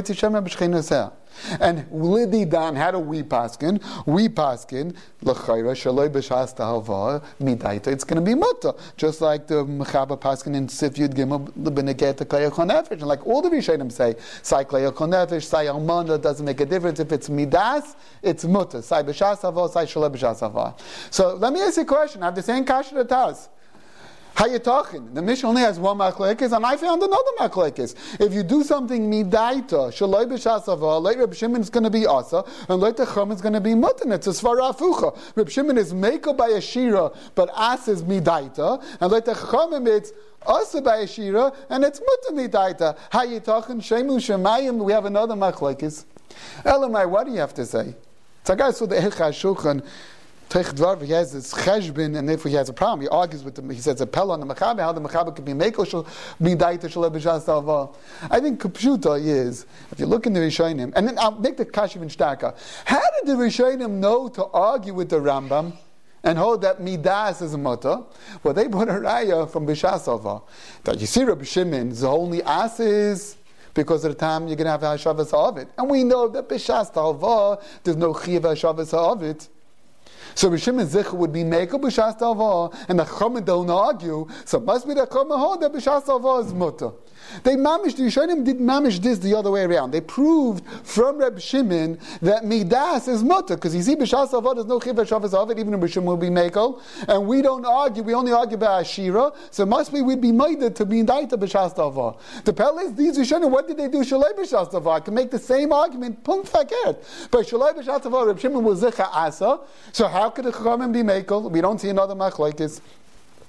And lidi dan, how do we paskin? We paskin l'chayra shaloi b'shas tahava midaita. It's going to be mutter, just like the mechaba paskin in Sif Yud Gimel b'neget klei nefesh, and like all the Rishonim say, sai klei nefesh, sai almana, doesn't make a difference if it's midas, it's mutter. Sai b'shas hava, sai shaloi b'shas hava. So let me ask you a question. I have the same kasha that does. How you talking? The Mishnah only has one machlekes, and I found another machlekes. If you do something midaita, shaloi b'shasava, like Reb Shimon is going to be asa, and like the Chum is going to be mutan. It's a svara afucha. Reb Shimon is meko by a shira, but as is midaita, and like the Chum it's asa by a shira, and it's mutan midaita. How you talking? Shemu shemayim. We have another machlekes. Elamai, what do you have to say? It's like I saw the Eicha Shulchan. He has this cheshbin, and therefore he has a problem. He argues with them. He says a pella on the mechaber, how the mechaber could be meko shel midaita shel b'shas tava. I think kapshuta is, if you look in the Rishonim, and then I'll make the kashiv in shtaka. How did the Rishonim know to argue with the Rambam and hold that midas is a mutter? Well, they put a raya from b'shas tava that you see Reb Shimon's only asses. Because of the time you're going to have hashavas of it, and we know that b'shas tava there's no chiv hashavas of it. So Rishim and Zich would be Mekel b'shas talva, and the Chachamim don't argue, so it must be the Chachamim hold that b'shas talva is mutter. They mamish, the Rishonim did mamish this the other way around. They proved from Reb Shimon that midas is mutter, because you see b'shas talva there's no chiv hashavas of it, even if Rishim will be Mekel, and we don't argue, we only argue about Ashira, so it must be we'd be made to be indaita b'shas talva. The Pele is, these Rishonim, what did they do? Shalei b'shas talva. I can make the same argument, punkt fakert. But Shalei b'shas talva, Reb Shimon was Zicha Asa, so how could the Chachamim be Mekel? We don't see another machlekes.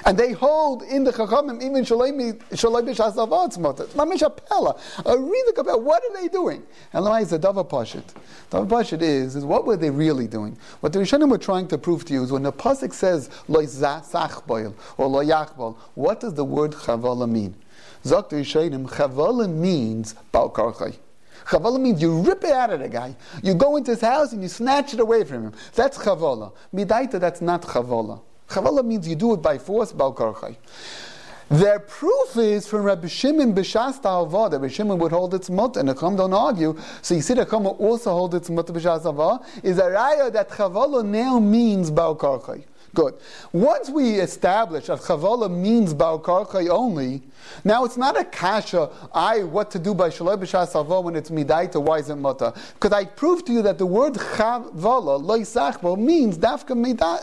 And they hold in the Chachamim even Shalai B'Shas Avah it's mutter. It's mamish a pella. A really good about what are they doing? And Lamai is a Dava Pashit. Dava Pashit is, is what were they really doing? What the Rishonim were trying to prove to you is when the Pasuk says Lo Sachboil or Lo Yachbol, what does the word Chavala mean? Zok the Rishonim, Chavala means Bal Karchai. Chavala means you rip it out of the guy. You go into his house and you snatch it away from him. That's Chavala. Midaita, that's not Chavala. Chavala means you do it by force, Bal Karchai. Their proof is from Rabbi Shimon B'Shas Ta'avah. Rabbi Shimon would hold its mutter, and the Chacham don't argue. So you see the Chacham also hold its mutter B'Shas Ta'avah. Is a raya that Chavala now means Bal Karchai. Good. Once we establish that Chavala means Bal Karchai only, now it's not a kasha, I, what to do by Shalai B'Shas Avah when it's Midaita, why is it Mutter? Because I proved to you that the word Chavala, Lo Yisachbo, means Dafka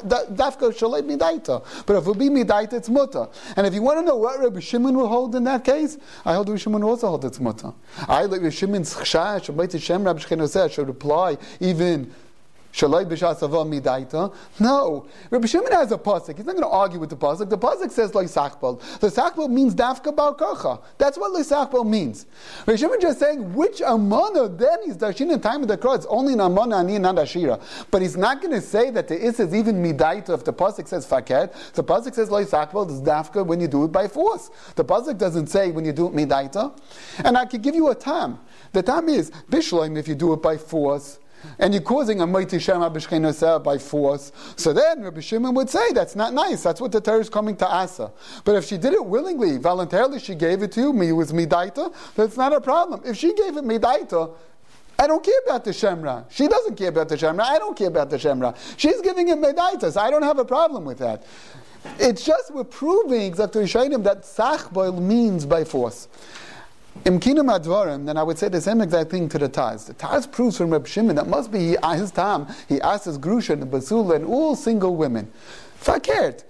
Shalai Midaita. But if it be Midaita, it's Mutter. And if you want to know what Rabbi Shimon will hold in that case, I hold Rabbi Shimon also hold it's Mutter. I, like Rabbi Shimon's Chshash, Shabbat Hashem, Rabbi Shechino said, should apply even Shalai B'Shas Avah Midaita. No. Rabbi Shimon has a pasuk. He's not going to argue with the pasuk. The pasuk says Lo Yisachbal. Lo Yisachbal means Dafka Bar Karcha. That's what Lo Yisachbal means. Rabbi Shimon just saying which Amana then he's Darshin in time of the cross. It's only an Amana Ani not Ashira. But he's not going to say that the Is is even Midaita if the pasuk says Faket. The pasuk says Lo Yisachbal is Dafka when you do it by force. The pasuk doesn't say when you do it Midaita. And I could give you a tam. The tam is Bishloim if you do it by force. And you're causing a mighty Shema B'Shchenoseh by force. So then Rabbi Shimon would say, that's not nice. That's what the Torah is coming to Asa. But if she did it willingly, voluntarily, she gave it to you, me was Midaita, that's not a problem. If she gave it Midaita, I don't care about the Shemra. She doesn't care about the Shemra. I don't care about the Shemra. She's giving it Midaita, so I don't have a problem with that. It's just we're proving that Sachboil means by force. In Kinam Advarim, then I would say the same exact thing to the Taz. The Taz proves from Reb Shimon that must be his time. He asked his Grusha and Basula and all single women. Fakert.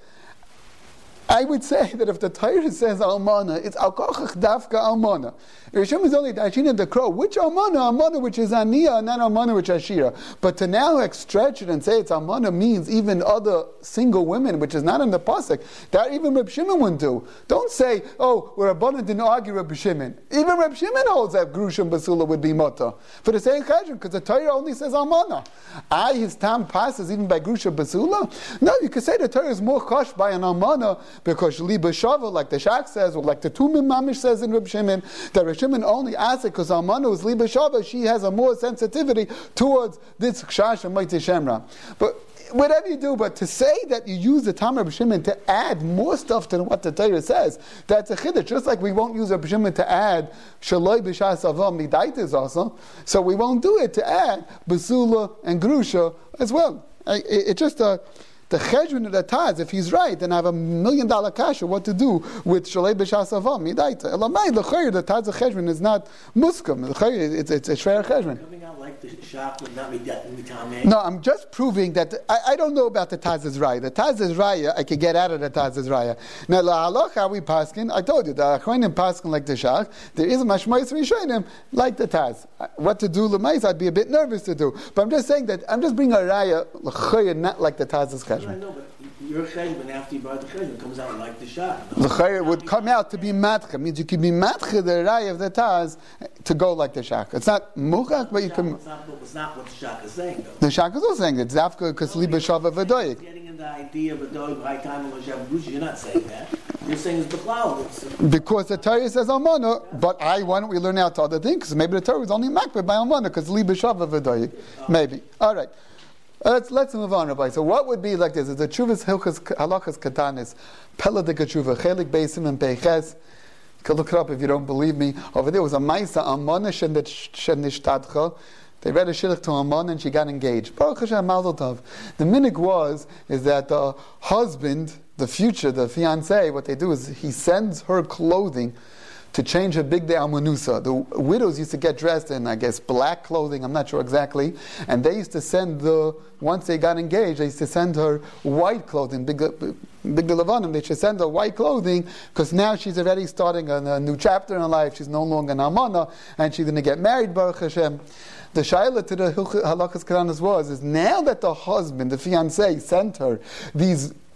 I would say that if the Torah says Almana, it's Al Kochach Dafka Almana. Rishon is only Dashin the Crow. Which Almana? Almana which is Aniya, not Almana which is Ashira. But to now like, stretch it and say it's Almana means even other single women, which is not in the pasuk. That even Reb Shimon wouldn't do. Don't say, oh, where Rabbanan didn't argue Reb Shimon. Even Reb Shimon holds that Grusha and Basula would be Mata. For the same Cheshire, because the Torah only says Almana. I, his time passes even by Grusha Basula? No, you could say the Torah is more kosh by an Almana because Liba Shava, like the Shach says, or like the Tumim Mamish says in Reb Shimon, that Reb Shimon only asks it because Almana is Liba Shava, she has a more sensitivity towards this Kshash and Maiti Shemra. But whatever you do, but to say that you use the Tam Reb Shimon to add more stuff to what the Torah says, that's a chiddush. Just like we won't use Reb Shimon to add Shaloi B'Shas Avah Midaitis also, so we won't do it to add Basula and Grusha as well. It, it just uh, the cheshbon of the Taz, if he's right, then I have a million dollar kasha what to do with Shalei B'Shas Avah Midaita. Elamai the chayr the Taz cheshbon is not muskam. The chayr it's it's a shver cheshbon. Coming out like the shop would not be mitameh. No, I'm just proving that I, I don't know about the Taz's raya. The Taz's raya I could get out of the Taz's raya. Now la halach how we paskin. I told you the achronim paskin like the shach. There is a mashmais rishonim like the Taz. What to do lemais? I'd be a bit nervous to do. But I'm just saying that I'm just bringing a raya l'chayr not like the Taz's cheshbon. I know, but your cheshbon after you buy the cheshbon comes out like the shah. No? The chayr would come out to be matcha. Means you could be matcha the raya of the Taz to go like the shach. It's not muchach, but you can. It's not, it's not what the shach is saying, though. The shach is also saying that zafka because liba shava v'doyik. Getting in the idea of a doig high time of Hashem Grusha, you're not saying that. You're saying it's b'klau. Because the Torah says almana, but I why don't we learn out other things? Because maybe the Torah is only makbid by almana because liba shava v'doyik. Maybe. All right. Uh, let's let's move on, Rabbi. So what would be like this? Is the Chuvas Hilchas Halachas Katanis, Pella de Kachuva, Chelik Beisim and Peiches. You can look it up if you don't believe me. Over there was a Maisa Amana Shennishtadcha. They read a shidduch to Amon and she got engaged. Baruch Hashem Mazel Tov. The minig was is that the husband, the future, the fiancé, what they do is he sends her clothing to change her big day almanusa. The widows used to get dressed in, I guess, black clothing, I'm not sure exactly, and they used to send the, once they got engaged, they used to send her white clothing, big big levanim, they should send her white clothing, because now she's already starting a, a new chapter in her life, she's no longer an almana, and she's going to get married, Baruch Hashem. The shaila to the halachas karanas was, is now that the husband, the fiancé, sent her these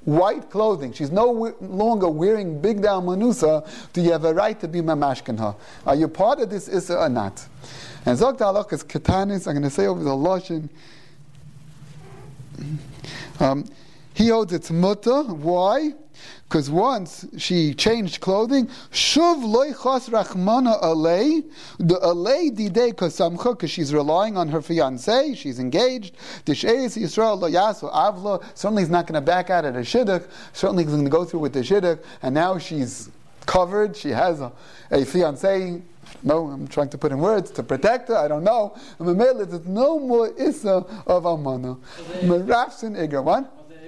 white clothing. She's no longer wearing big down manusa. Do you have a right to be mamashkin her? Are you part of this issa or not? And Zok Ta'alach is katanis. I'm going to say over the lashon. Um, he holds its mutter. Why? Because once she changed clothing, shuv loy chas rachmana alei, the alei didei kasamcha, because she's relying on her fiancé, she's engaged. Disheis Yisrael lo yasu avla. Certainly he's not going to back out at a shidduch. Certainly he's going to go through with the shidduch, and now she's covered. She has a, a fiancé. No, I'm trying to put in words to protect her. I don't know. And Mamela, there's no more issa of almana. Merafsin igra. What?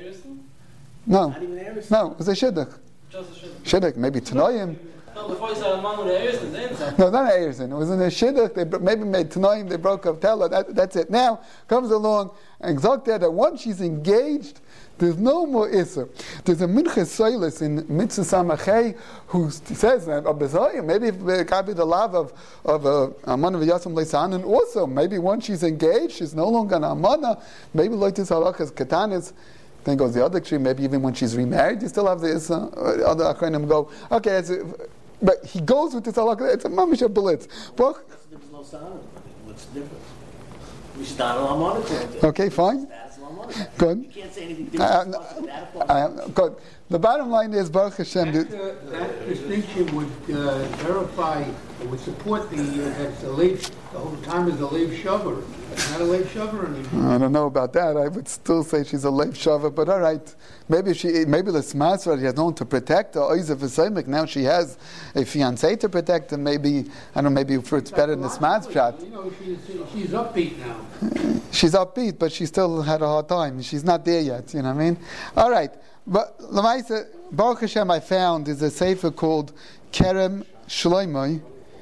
No, Not even Eris. no, it was a shidduch. Just a shidduch. Shidduch, maybe Tanoim. No, before you said Alman with the Eriston, they didn't say. No, not Eirson. It was in a shidduch. They bro- maybe made Tanoim. They broke up Tella. That, that's it. Now comes along and Zok there that once she's engaged, there's no more issa. There's a Minchas Soilus in Mitzvah Samachei who says that maybe it could be the love of of a Amana v'Yasam Leisan, and also maybe once she's engaged, she's no longer an Amana. Maybe like this halachas katanis. Then goes the other extreme. Maybe even when she's remarried, you still have the issa. Other akrayim go, okay, that's a, but he goes with this halakha. It's a mamish a blitz. What's the difference? What's the difference? We should not allow monitoring. Okay, fine. That's allow monitoring. Good. You can't say anything Uh, different. uh, uh, good. The bottom line is Baruch Hashem. That, that- uh, that distinction would uh, verify, would support the, uh, that the leif, the whole time is a leif shover. Not a leif shover anymore. I don't know about that. I would still say she's a leif shava, but all right. Maybe she, maybe the smasra she has no one to protect her. Oizav v'saymek. Now she has a fiancé to protect, and maybe I don't know. Maybe it's better than the smas shot. You know, she's, she's upbeat now. She's upbeat, but she still had a hard time. She's not there yet. You know what I mean? All right. But Lamaisa, Baruch Hashem, I found is a sefer called Kerem Shloimeh.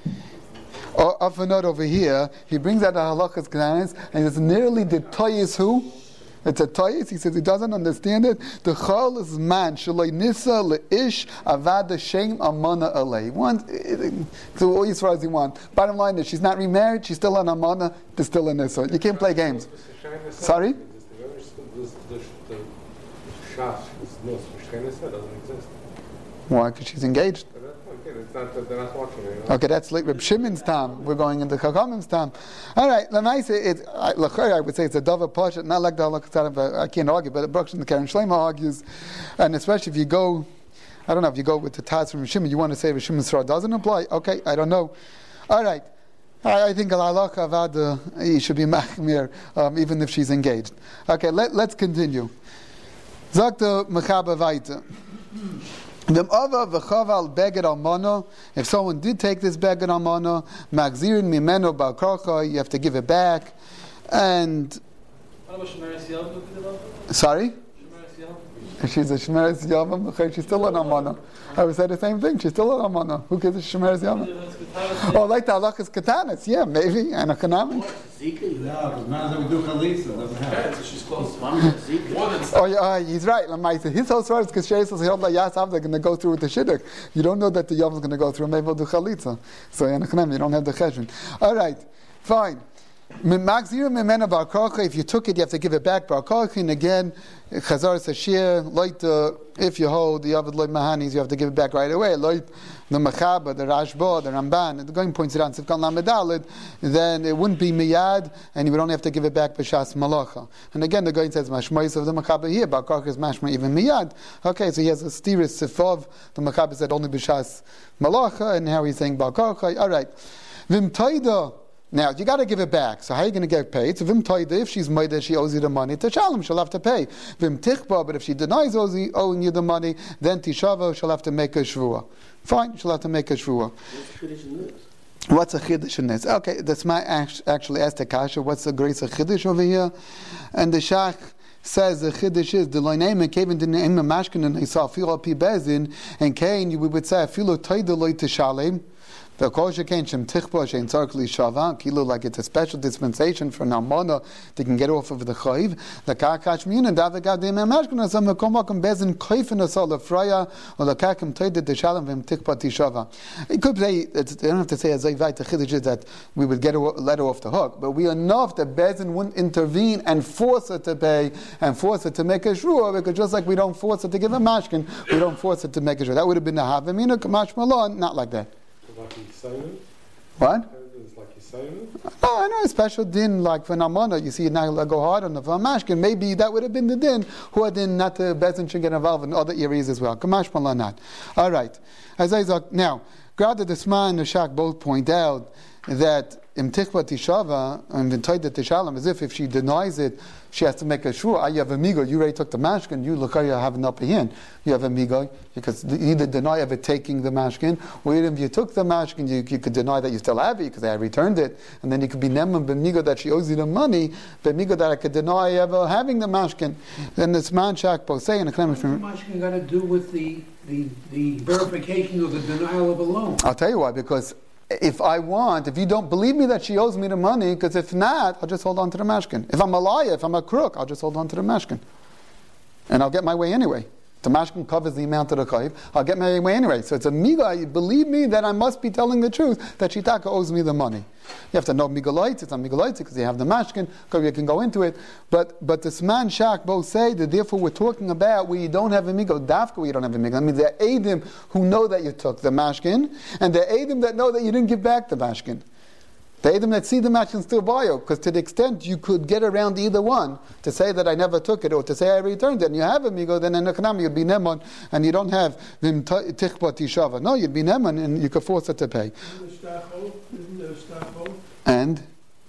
Or of a note over here, he brings out the halachas k'nanis, and it's nearly the toyis who. It's a toyis. He says he doesn't understand it. The chol is man shaloi nisa leish avada shem amana alei. One, so all Yisrael he wants. Bottom line is she's not remarried. She's still an amana. There's still a nisa. You can't play games. Sorry. Why? Because she's engaged. Okay, that's like Reb Shimon's time. We're going into Chachamim's time. All right, Lamaisa, it's I would say it's a dava pasha, not like the halakha, but I can't argue. But the Baruch the Karen Shlomo argues, and especially if you go, I don't know if you go with the Taz from Reb Shimon, you want to say Reb Shimon's Torah doesn't apply. Okay, I don't know. All right. I, I think al halakha avad he should be machmir um, even if she's engaged. Okay, let, let's continue. Zakta mechaba vaita. If someone did take this beged almana, magzirin mimeno ba'karcha, you have to give it back. And What about Shemeres Yavam? sorry, she's a shemeres yavam. She's still an almana. I would say the same thing. She's still an almana. Who gives a shemeres yavam? Oh, like the halachas katanas, yeah, maybe and a kanami. Zika, you No, have. because now that we do chalitza, doesn't happen. So she's close. Zika. Oh, yeah, uh, he's right. Lamaisa. His whole story is because Sheis is held like Yasav. They're going to go through with the shidduch. You don't know that the yavam is going to go through. Maybe we'll do chalitza. So you don't have the cheshbon. All right, fine. If you took it, you have to give it back. And again, Chazar Sashir, like if you hold the Yavad Loy Mahanis, you have to give it back right away. Like the Machaba, the Rashba, the Ramban, the going points it out, Sivkan Lamedalid, then it wouldn't be Miyad, and you would only have to give it back B'Shas Malacha. And again, the going says Mashmois of the Machaba here, Barkarch is Mashma even Miyad. Okay, so he has a stiris Sifov, the Machaba said only B'Shas Malacha, and now he's saying Barkarch. All right. Vim Taida. Now, you got to give it back. So how are you going to get paid? So Vim Taida, if she's made she owes you the money, Tashalom, she'll have to pay. Vim Tichba, but if she denies owing you the money, then Tishava, she'll have to make a shvua. Fine, she'll have to make a shvua. What's a chiddush in this? Okay, that's my actually asked the kasha. What's the grace of chiddush over here? And the shach says the chiddush is the loineim and kevin the name of mashkin and Isa filo pi bezin and kain we would say filo taida loy tishalem. The kol shekain shem tichba shein tzarich lishava, kilo like it's a special dispensation for an almana that can get off of the chayiv. The kakash miyun davegad dem mashkin asam mekomakom bezin koifen asal lefraya or the kakim toidet deshalem v'im tichba tishava. You could say, it's, you don't have to say as Zayvai to Chiddush that we would get a letter off the hook, but we are enough that bezin wouldn't intervene and force her to pay and force her to make a shruah, because just like we don't force her to give a mashkin, we don't force her to make a shruah. That would have been the havamina kamash malon, not like that. Like he's saying it? What? It's like he's saying it? No, I know a special din like for Namana. You see, now go hard on the Mashkin. Maybe that would have been the din who had din not to Bezin should get involved in other areas as well. Kamash Mallah not. All right. As I said, now, Grada the Sma and the Shak both point out that Im Tichba Tishava and the Toidet Tishalam, as if if she denies it, she has to make a shur. Ah, you have a migo, you already took the mashkin, you look, you have an upper hand. You have a migo, because you either deny of it taking the mashkin, or even if you took the mashkin, you, you could deny that you still have it, because I returned it, and then you could be neman b'migo that she owes you the money, but migo that I could deny ever having the mashkin. Then this man shak posei and a What's the mashkin got to do with the, the, the verification of the denial of a loan? I'll tell you why, because if I want, if you don't believe me that she owes me the money, because if not, I'll just hold on to the mashkin. If I'm a liar, if I'm a crook, I'll just hold on to the mashkin. And I'll get my way anyway. The mashkin covers the amount of the chayiv. I'll get my way anyway. So it's a miga. You believe me that I must be telling the truth that Shitaka owes me the money. You have to know migalites. It's not migalites because you have the mashkin. You can go into it. But but this man shak both say that therefore we're talking about where you don't have a migo. Dafka where you don't have a migo. I mean, there are edim who know that you took the mashkin, and there are edim that know that you didn't give back the mashkin. The edim that see the mashkin still buy you, because to the extent you could get around either one to say that I never took it or to say I returned it, and you have a migo, then in the kanam you'd be neman, and you don't have vim tichba tishava. No, you'd be neman, and you could force it to pay. And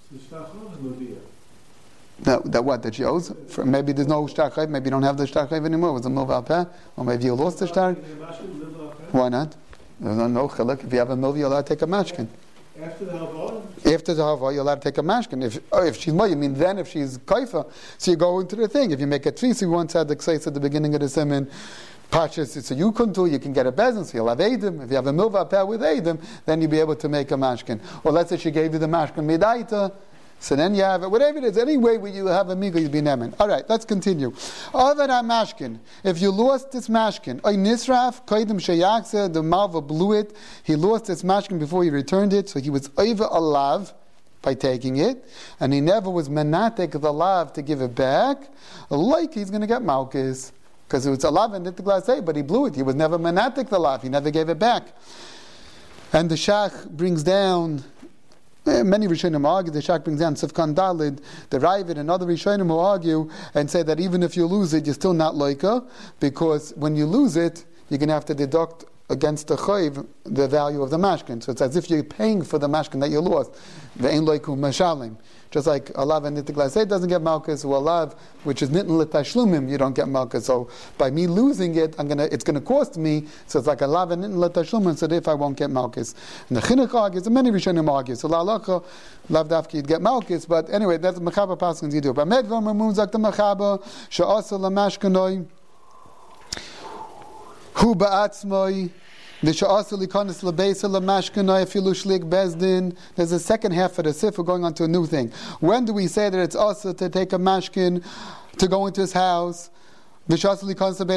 that, that what that she owes? For, maybe there's no shtar, maybe you don't have the shtar anymore. It was a milva peh, or maybe you lost the shtar. Why not? There's no chiluk. If you have a milva, you're allowed to take a mashkin. After the Havah? After the Havah, you're allowed to take a mashkin. If oh, if she's mo, you mean then if she's kaifa, so you go into the thing. If you make a tfisi, we once had the ksais at the beginning of the siman, pachas, so you couldn't do, you can get a bezin, so you'll have edim. If you have a milva pair with edim, then you'll be able to make a mashkin. Or let's say she gave you the mashkin midaita, so then you have it, whatever it is, any way where you have a migo, you'll be nemen. All right, let's continue. Other than mashkin, if you lost this mashkin, oy nisraf, koidim sheyakse, the malva blew it, he lost this mashkin before he returned it, so he was over alav by taking it, and he never was menatek the lav to give it back, like he's going to get malchus, because it was alav and the glass A, but he blew it. He was never menatek the lav, he never gave it back. And the shach brings down, many Rishonim argue, the Shak brings down Sifkan Dalid, the Ravid, and other Rishonim will argue and say that even if you lose it, you're still not loika, because when you lose it, you're going to have to deduct against the chayiv the value of the mashkin. So it's as if you're paying for the mashkin that you lost. Ve'en loiku mashalim. Just like alav and nittiglaseh doesn't get malchus, or alav, which is nitn l'tashlumim, you don't get malchus. So by me losing it, I'm gonna, it's going to cost me. So it's like alav and nitn l'tashlumim, so therefore I won't get malchus. And the chinuch argues, and many rishonim argue. So la'alacha, lav dafki, you'd get malchus. But anyway, that's the mechaber paskins you do. But medvar memuzak the mechaber she'asa l'mashkanoi hu ba'atzmoi. There's a second half of the sif. We're going on to a new thing. When do we say that it's also to take a mashkin to go into his house? Or even a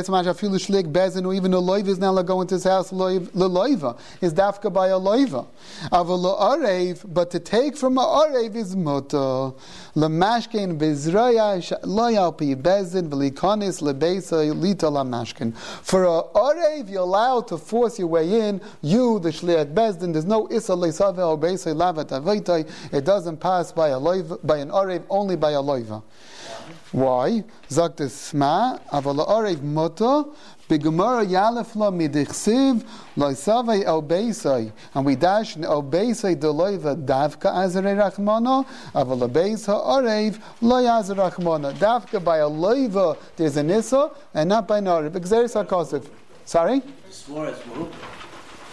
loiva is now going to his house. Loiva is dafka by a loiva. But to take from a arev is muta. Lamashkin bezraya loyal pi bezin velikonis lebeisa lita lamashkin. For a arev, you're allowed to force your way in. You, the shliach bezdin, there's no isa leisave or beisa lavat avaitai. It doesn't pass by a loiva, by an arev, only by a loiva. Why? Sagt es ma, aber la'arev moto, b'gemara yalef la midichsiv, lo'isavei el beisai. And we dash in el beisai deloiva davka azarei rachmana, aber la'beis ha'arev lo yazar rachmana. Davka by a loiva, there's an issa, and not by an arev. Because there is sarkasiv. Sorry?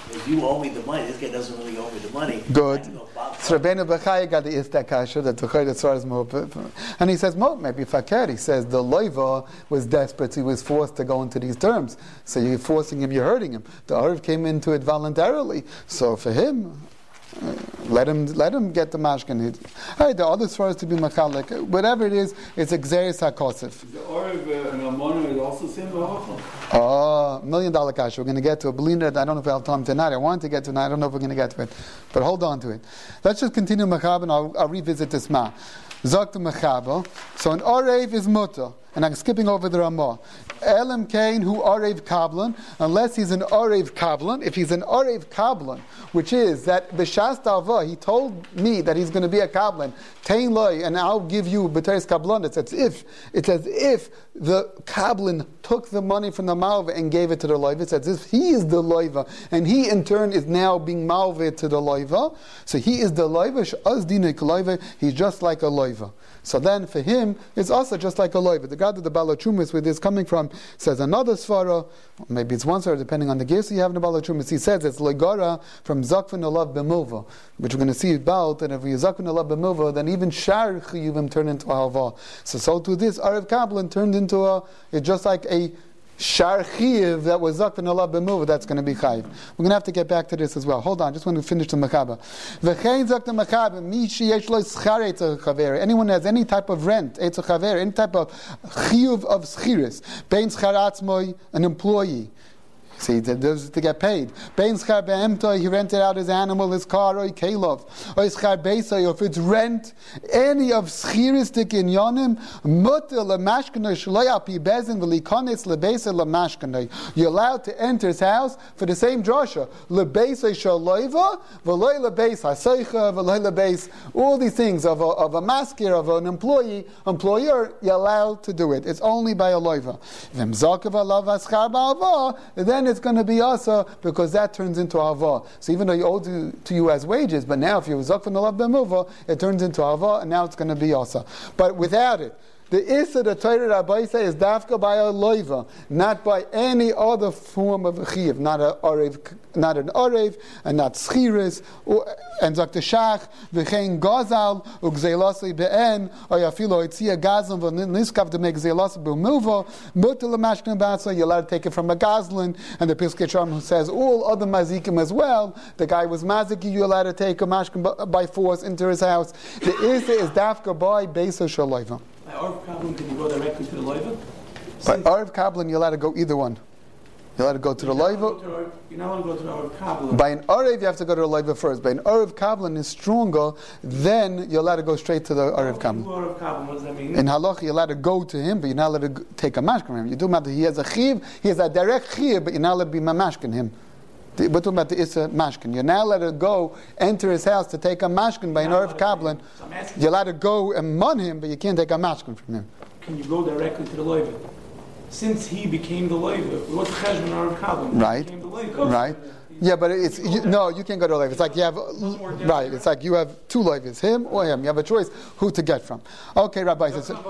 If you owe me the money, this guy doesn't really owe me the money. Good. I can go Bob- So Rabbeinu Bechai got the Istak Kasha that the Tzar is more. And he says, Mo, maybe Fakir. He says the Loiva was desperate. He was forced to go into these terms. So you're forcing him, you're hurting him. The Arv came into it voluntarily. So for him, uh, let him let him get the mashkin. All right, the other Tzar to be Machalik. Whatever it is, it's Exeris HaKosef. The Orv and Almana is also same halacha. Oh, million dollar kasha. We're going to get to it. Believe it, I don't know if I'll have time tonight. I wanted to get to it tonight. I don't know if we're going to get to it. But hold on to it. Let's just continue Mechab and I'll, I'll revisit this ma. Zok Mechab. So an Orev is mutter. And I'm skipping over the Ramah. Elam Kain who Orev Kablan, unless he's an Orev Kablan. If he's an Orev Kablan, which is that B'shas Ta'avah, he told me that he's going to be a Kablan, Tain Loi, and I'll give you B'teres Kablan. It's as if, it's as if the Kablan took the money from the Malva and gave it to the Loiva. It's as if he is the Loiva, and he in turn is now being Malva to the Loiva. So he is the Loiva, Sh'az Dinik Loiva, he's just like a Loiva. So then for him, it's also just like a Loiva. The God of the Balachumis, where this is coming from, says another Svara, maybe it's one Svara, depending on the gears you have in the Balachumis. He says it's Legara from Zakvin Olav B'mova, which we're going to see about, and if we Zakvin Olav B'mova, then even Shar Chiyuvim turn into a Halva. So, so to this, Arev Kablan turned into a, it's just like a Shar Chiv that was Zakvin Olav B'mova, that's going to be Chayiv. We're going to have to get back to this as well. Hold on, just want to finish the Mechaba. V'chein Zak the Mechaba, mi sheyesh lo schar etzer chaver. Anyone has any type of rent, etzer chaver, any type of Chiyuv of schiris, bein schar atzmoi, an employee. See, those to get paid. Bein schar be'emtoi, he rented out his animal, his car, or kelov. Or schar beisai, if it's rent, any of schiristik in yonim, mutter lemashkanoi shloya pi bezin v'likonis lebeisai lemashkanoi. You're allowed to enter his house for the same drasha. Lebeisai shaloiva, v'loi lebeis haseicha, v'loi lebeis, all these things of a, of a maskir, of an employee, employer, you're allowed to do it. It's only by a loiva. V'em zakav alav aschar ba'ava, then it's going to be asa because that turns into ava. So even though you owe to, to you as wages, but now if you was up in the love b'muva, it turns into ava, and now it's going to be asa. But without it, the issa the Torah Rabbi is dafka by a loiva, not by any other form of a chiv, not a orev, not an orev, and not schiris, and zakta shach v'chein gazal ugzeilasi be'en or yafilo itzia gazlan v'niskav to make zeilasi b'muva mutal mashkin b'atza. You're allowed to take it from a gazlan, and the Piskei Sharm who says all other mazikim as well. The guy was maziki, you're allowed to take a mashkin by force into his house. The issa is dafka by beisa shaloiva. By Arv Kablan, can you go directly to the Loiva? By Arv Kablan, you're allowed to go either one. You're allowed to go to the Loiva. You're not allowed to go to the Arv Kablan. By an Arev, you have to go to the Loiva first. By an Arv Kablan is stronger, then you're allowed to go straight to the Arv Kablan. Arv Kablan, what does that mean? In Halach, you're allowed to go to him, but you're not allowed to take a mashkin from him. You do matter. He has a chiv, he has a direct chiv, but you're not allowed to be mamashkin him. We're talking about the Issa Mashkin. You're now allowed to go enter his house to take a Mashkin by an Arv Kablan. You're allowed to go and mun him, but you can't take a Mashkin from him. Can you go directly to the Loiva? Since he became the Loiva, what's the Cheshvan Arv Kablan? Right. He became the Loiva. Right. Yeah, but it's you, no, you can't go to a Loiva. It's like you have right. It's like you have two Loivas, him or him. You have a choice who to get from. Okay, Rabbi says. How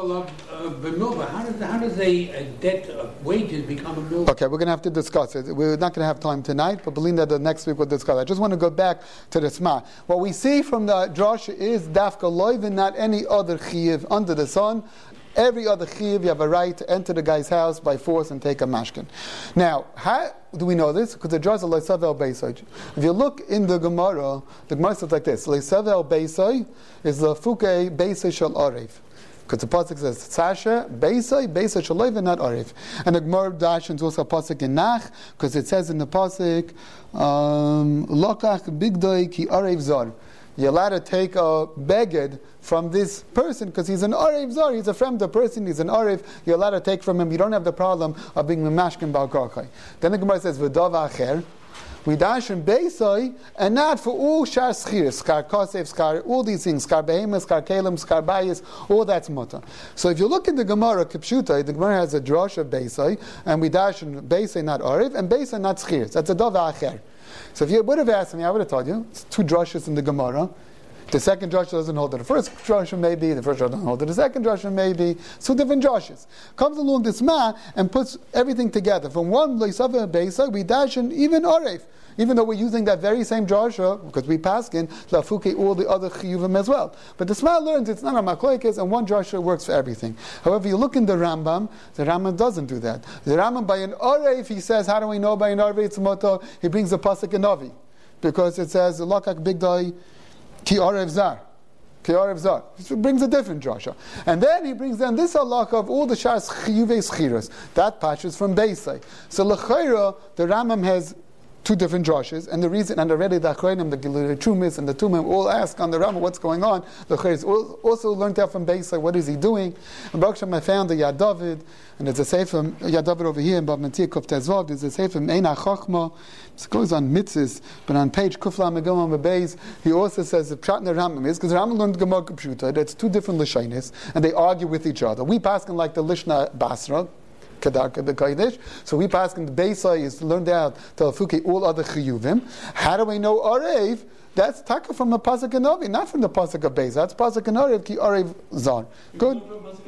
does how does a, a debt of wages become a milva? Okay, we're going to have to discuss it. We're not going to have time tonight, but believe that the next week we'll discuss it. I just want to go back to the Sma. What we see from the drasha is dafka loiv, not any other chiyuv under the sun. Every other chiyuv, you have a right to enter the guy's house by force and take a mashkin. Now, how do we know this? Because the draws are leisav beisoy. If you look in the Gemara, the Gemara says like this: leisav beisoy is the fukei beisoy shel arev. Because the pasuk says Sasha Beisai Beisai Shaloiv and not Arif, and the Gemara Dashins also a pasuk in Nach because it says in the pasuk Lokach Bigdoi Ki Arev Zar. You're allowed to take a beged from this person because he's an Arev Zar. He's a friend of the person. He's an Arev. You're allowed to take from him. You don't have the problem of being Mimashkin Bal Karchai. Then the Gemara says V'dov Acher. We dash in Beisai, and not for all shar schir, skar kosef, skar, all these things, skar behemoth, skar kalim, skar bayis, all that's mutter. So if you look in the Gemara, Kipshutai, the Gemara has a drosh of Beisai, and we dash in Beisai, not Ariv, and Beisai, not schir. That's a dova acher. So if you would have asked me, I would have told you, it's two droshes in the Gemara. The second drasha doesn't hold to the first drasha, maybe. The first drasha doesn't hold to the second drasha, maybe. So different drashas. Comes along this ma and puts everything together. From one leisava beisa, we dash in even aref. Even though we're using that very same drasha, because we pass in lafuke all the other chiyuvim as well. But the Sma learns it's not a machlokes, and one drasha works for everything. However, you look in the Rambam, the Rambam doesn't do that. The Rambam by an aref, he says, how do we know by an aref it's moto? He brings a pasuk in Navi, because it says lokak bigdai ki aref zar. Ki aref zar. He brings a different drasha, and then he brings down this halakha of all the shas chiyuvei schiras. That patches from Beisai. So l'chayra, the Rambam has two different drashas, and the reason, and already the Achronim, the Gilui Trumis, and the Tumim all ask on the Rambam what's going on. The Chayes also learned out from Beisai, what is he doing? And Baruch Shem, I found the Yad David, and there's a sefer Yad David over here in Bab Mentir Kuf Tezvav. There's a sefer Eina Chochma. It goes on mitzvahs, but on page Kufla Megillah Beis, he also says the Pshat in the Rambam is because the Rambam learned Gemara Pshuta. That's two different lishanis, and they argue with each other. We pass in like the Lishna Basra. So we pass in the Beisai is learned out Talafuki all other chiyuvim. How do we know Arev? That's taka from the pasuk in Navi, not from the pasuk of Beisai. That's pasuk in Arev ki Arev zar. Good.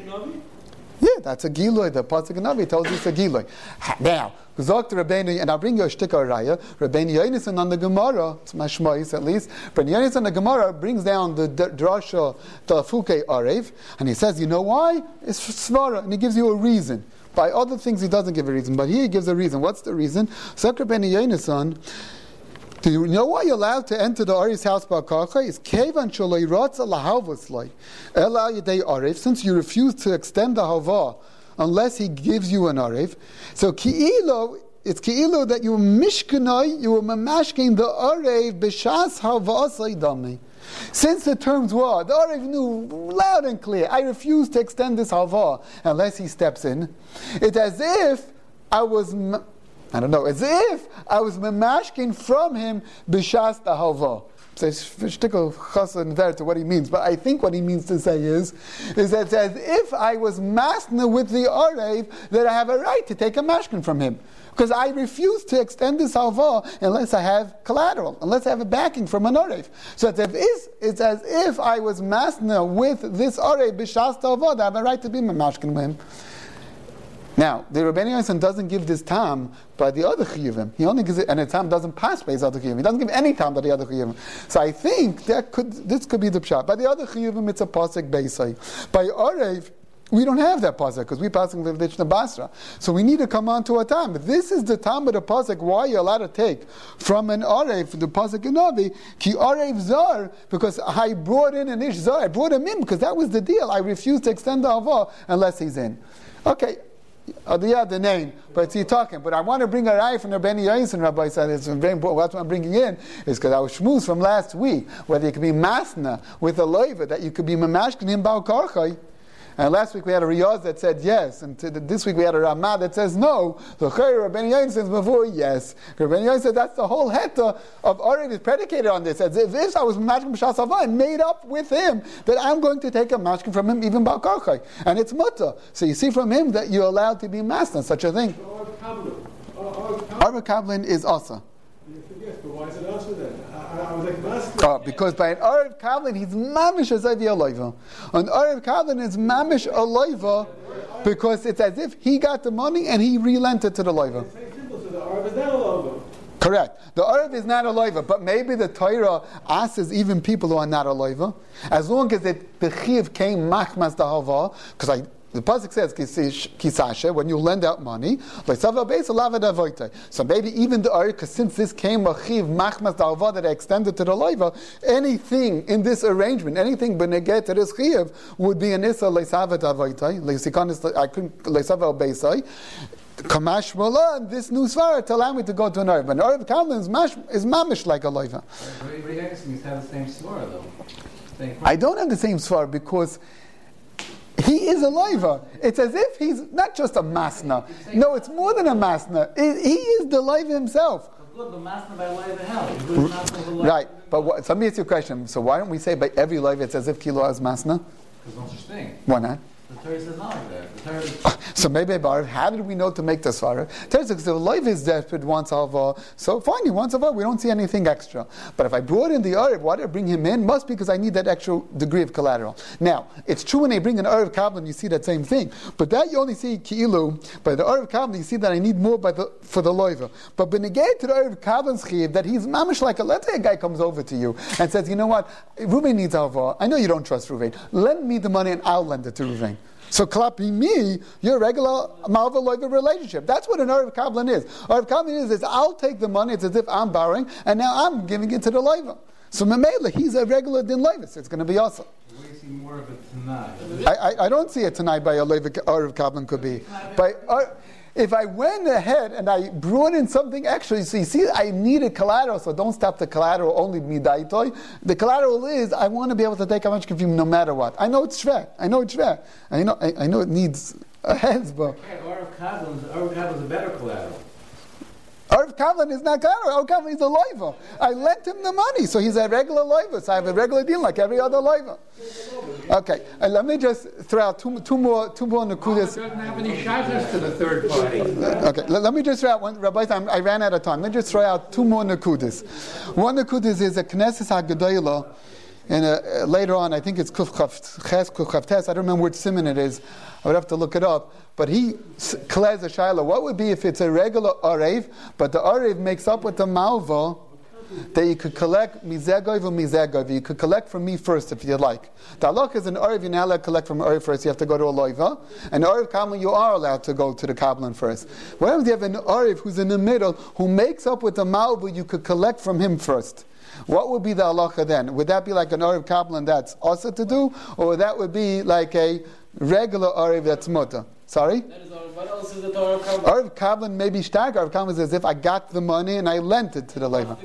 Yeah, that's a giloi. The pasuk in Navi tells you it's a giloi. Now, Zok to Rabbeinu, and I'll bring you a shtika raya. Rabbeinu Yonason on the Gemara, it's my shmois at least. Rabbeinu Yonason on the Gemara brings down the drasha Talafuke Arev, and he says, you know why? It's svara, and he gives you a reason. By other things, he doesn't give a reason, but here he gives a reason. What's the reason? Rabbeinu Yonason, do you know why you're allowed to enter the Ari's house by Karcha? Is kevan shaloi ratza lahavos ela yedei Arif, since you refuse to extend the hava unless he gives you an Arif. So ki'ilo, it's ki'ilo that you were mishkanoi, you were mamashkin the Arif b'shas havasai dami. Since the terms were, the Arif knew loud and clear, I refuse to extend this hava unless he steps in. It's as if I was, I don't know, as if I was mamashkin from him b'shas the hava. So shtickle chassan there to what he means, but I think what he means to say is, is that it's as if I was masna with the Arif that I have a right to take a mashkin from him. Because I refuse to extend this halva unless I have collateral, unless I have a backing from an Arif. So it's as if, it's as if I was masna with this Arif b'shas halva that I have a right to be mamashkin with him. Now, the Rabbeinu Yonason doesn't give this tam by the other chiyuvim. He only gives it, and the tam doesn't pass by his other chiyuvim. He doesn't give any tam by the other chiyuvim. So I think that could this could be the pshat. By the other chiyuvim, it's a pasuk beisai. By Arev, we don't have that pasuk because we passing the Lishna Basra. So we need to come on to a tam. But this is the tam of the pasuk. Why you're allowed to take from an Arev, the pasuk in Navi, ki Arev zar, because I brought in an ish zar. I brought him in because that was the deal. I refused to extend the hava unless he's in. Okay. Uh, yeah, the name, but it's he talking. But I want to bring a raya from Rabbeinu Yonason. Rabbi said it's very important. That's what I'm bringing in is because I was shmuz from last week whether you could be masna with a loiva that you could be mamashkin in bal karchai. And last week we had a riyaz that said yes, and to, this week we had a ramah that says no. So Rabbeinu Yonason says before yes. Rabbeinu Yonason said that's the whole heta of Arev is predicated on this. As if, if I was mamashkin b'shas hava and made up with him that I'm going to take a mashkin from him even bal karchai, and it's mutter. So you see from him that you're allowed to be masna, such a thing. Arba Kavlin is asa. Yes, but why is it also then? I, I was like, master. Uh, because by an Arev Kavlin, he's mamish as Avi Aloiva. An Arev Kavlin is mamish Aloiva because it's as if he got the money and he relent it to the Loiva. So the Arev is not a loiva. Correct. The Arev is not a Loiva, but maybe the Torah asks even people who are not a Loiva, as long as it, the Chiv came machmas the hava, because I the pasuk says kisasha when you lend out money. So maybe even the Arev, because since this came a chiv machmas da'ava that I extended to the loiva, anything in this arrangement, anything beneget to this chiv would be an issa leisavet avoitai leisikanis I couldn't leisavet beisai. Kamash Mala, and this new svara to allow me to go to an Arev. But an Arev Kavlin is, mash, is mamish like a loiva. But you have the same svara though. Same I don't have the same svara because he is a loiva. It's as if he's not just a masna. No, it's more than a masna. It, he is the loiva himself. Right, but what, so let me ask you a question. So why don't we say by every loiva it's as if kilo has masna? There's no such thing. Why not? The Torah says not like that. The Torah is... So maybe Bar, how did we know to make the svara? Torah says the life is desperate, wants alva. So fine, he wants alva. We don't see anything extra. But if I brought in the Arif, why did I bring him in? Must be because I need that extra degree of collateral. Now, it's true when they bring an Arif Kablan, you see that same thing. But that you only see ki'ilu. By the Arif Kablan, you see that I need more by the, for the loiva. But when you get to the Arif Kablan's chiv, that he's mamish like a, let's say a guy comes over to you and says, you know what, Ruvain needs alva. I know you don't trust Ruvain. Lend me the money and I'll lend it to Ruvain. So klapi me, you're a regular malva loiva relationship. That's what an Arif Kablan is. Arif Kablan is, is I'll take the money, it's as if I'm borrowing, and now I'm giving it to the loiva. So Mamela, he's a regular din loiva, so it's going to be awesome. We see more of it tonight. I, I, I don't see it tonight by a loiva Arif Kablan could be. By Ar- If I went ahead and I brought in something extra, so you see, I needed collateral, so don't stop the collateral, only midaitoi. The collateral is, I want to be able to take a much from no matter what. I know it's shver. I know it's shver. I know I, I know it needs a heads, but... Arif Kablan is a better collateral. Arif Kablan is not collateral. Arif Kablan is a loiva. I lent him the money, so he's a regular loiva. So I have a regular deal like every other loiva. Okay, uh, let me just throw out two, two more two more nakudas. Doesn't have any shaykhs to the third party. Okay, let, let me just throw out one. Rabbi, I'm, I ran out of time. Let me just throw out two more nakudas. One nakudas is a Knesset HaGedolah. And uh, later on, I think it's Kuf Chav Ches, Kuf Chav Tes. I don't remember which simon it is. I would have to look it up. But he clears a shayla. What would be if it's a regular arev, but the arev makes up with the malva, that you could collect mizegov or mizegov. You could collect from me first if you like. The halach is an arev, you're not allowed to collect from arev first. You have to go to a loiva. And arev kablan, you are allowed to go to the kablan first. Whenever you have an arev who's in the middle, who makes up with the malva, you could collect from him first. What would be the halacha then? Would that be like an arev kablan that's also to do, or that would be like a regular arev that's muta? Sorry? That is our, what else is the Torah Kablan? Arev kablan may be stark. Arev kablan is as if I got the money and I lent it to the leiva.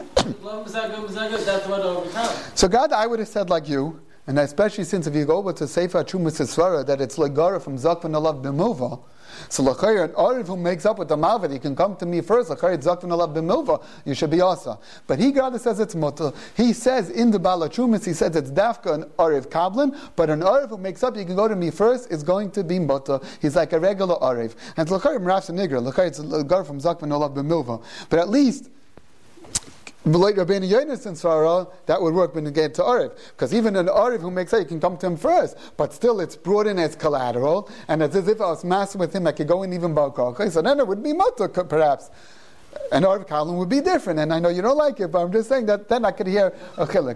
So God, I would have said like you, and especially since if you go over to Sefer Chumas Svara, that it's legara from Zakvan Alav B'milva. So l'chayr, an arev who makes up with the malva, you can come to me first. L'chayr, it's Zakvan Alav B'milva. You should be asa. But he rather says it's mutter. He says in the Bala Chumas, he says it's dafka an arev kablan, but an arev who makes up, you can go to me first, is going to be mutter. He's like a regular arev. And l'chayr, m'raf nigra. L'chayr, it's legara from Zakvan Alav B'milva. But at least B'leit Rabbeinu Yonis and Svara, that would work when you get to Arev. Because even an Arev who makes it, you can come to him first. But still, it's brought in as collateral. And it's as if I was master with him, I could go in even Balkar. So then it would be mutter, perhaps. An Arev Kablan would be different. And I know you don't like it, but I'm just saying that then I could hear a chilik.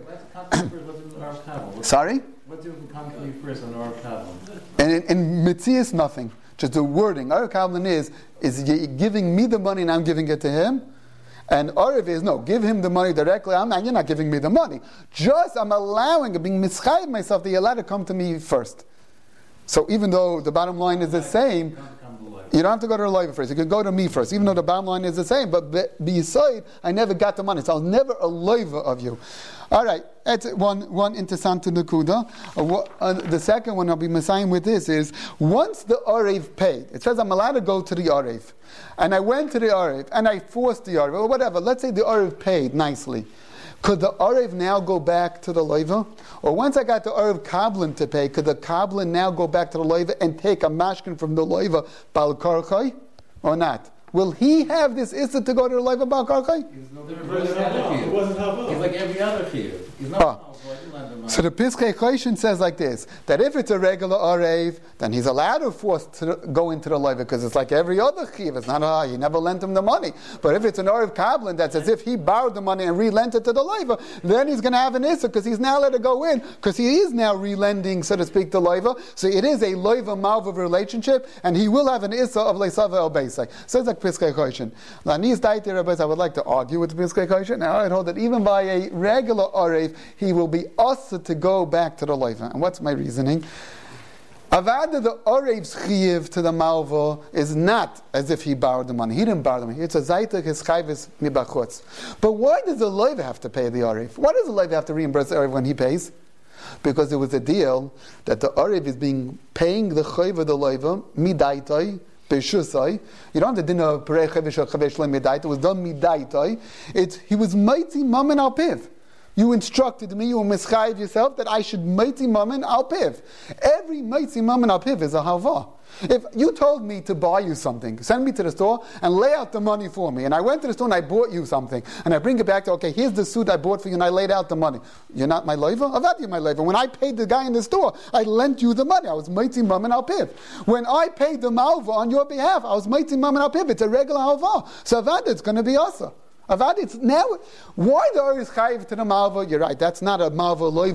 Sorry? What do you come to me first on Arev Kablan? And in, in Mitzias, nothing. Just the wording. Arev Kablan is, is giving me the money and I'm giving it to him. And Arev is, no, give him the money directly. I'm not, you're not giving me the money. Just, I'm allowing, being mischayev myself, that you're allowed to come to me first. So even though the bottom line is the same, you don't have to go to the loiva first. You can go to me first, even though the bottom line is the same. But beside, I never got the money, so I was never a loiva of you. All right, that's one one interessante nakuda. Uh, uh, the second one I'll be messiahing with this is, once the Arev paid, it says I'm allowed to go to the Arev. And I went to the Arev, and I forced the Arev, or whatever. Let's say the Arev paid nicely. Could the Arev now go back to the loiva? Or once I got the Arev Kablan to pay, could the Kablan now go back to the loiva and take a mashkin from the loiva Bal Karchai? Or not? Will he have this issa to go to the loiva Bal Karchai? He's no It wasn't helpful. He's like every other kid. He's not oh. So the Piskei Choshen says like this, that if it's a regular Arev, then he's allowed to force to go into the loiva, because it's like every other chiv. It's not, ah, oh, he never lent him the money. But if it's an Arev Kablan, that's as if he borrowed the money and re-lent it to the loiva, then he's going to have an issa, because he's now allowed to go in, because he is now re-lending, so to speak, the loiva. So it is a loiva-malva relationship, and he will have an issa of leisava el beisai. So it's like Piskei Choshen. I would like to argue with Piskei Choshen. Now I hold that even by a regular Arev, he will be also to go back to the loiva. And what's my reasoning? Avada, the Arev's chiyuv to the malva is not as if he borrowed the money. He didn't borrow the money. It's a zayta his chayvis mibachutz. But why does the loiva have to pay the Arev? Why does the loiva have to reimburse the Arev when he pays? Because there was a deal that the Arev is being paying the chayv of the loiva midaitai. You don't have to dinner perei chavish or chavish le midaitai. It was done midaitai. It's he was mighty mamen al piv. You instructed me, you mischayiv yourself, that I should meitzi mammon al piv. Every meitzi mammon al piv is a halva. If you told me to buy you something, send me to the store and lay out the money for me, and I went to the store and I bought you something, and I bring it back to, okay, here's the suit I bought for you, and I laid out the money. You're not my loiva? Avad you my loiva. When I paid the guy in the store, I lent you the money. I was meitzi mammon al piv. When I paid the malva on your behalf, I was meitzi mammon al piv. It's a regular halva. So avad, it's going to be asa. Avad, it's now, why the Oris chayiv to the malva? You're right, that's not a malva loiva.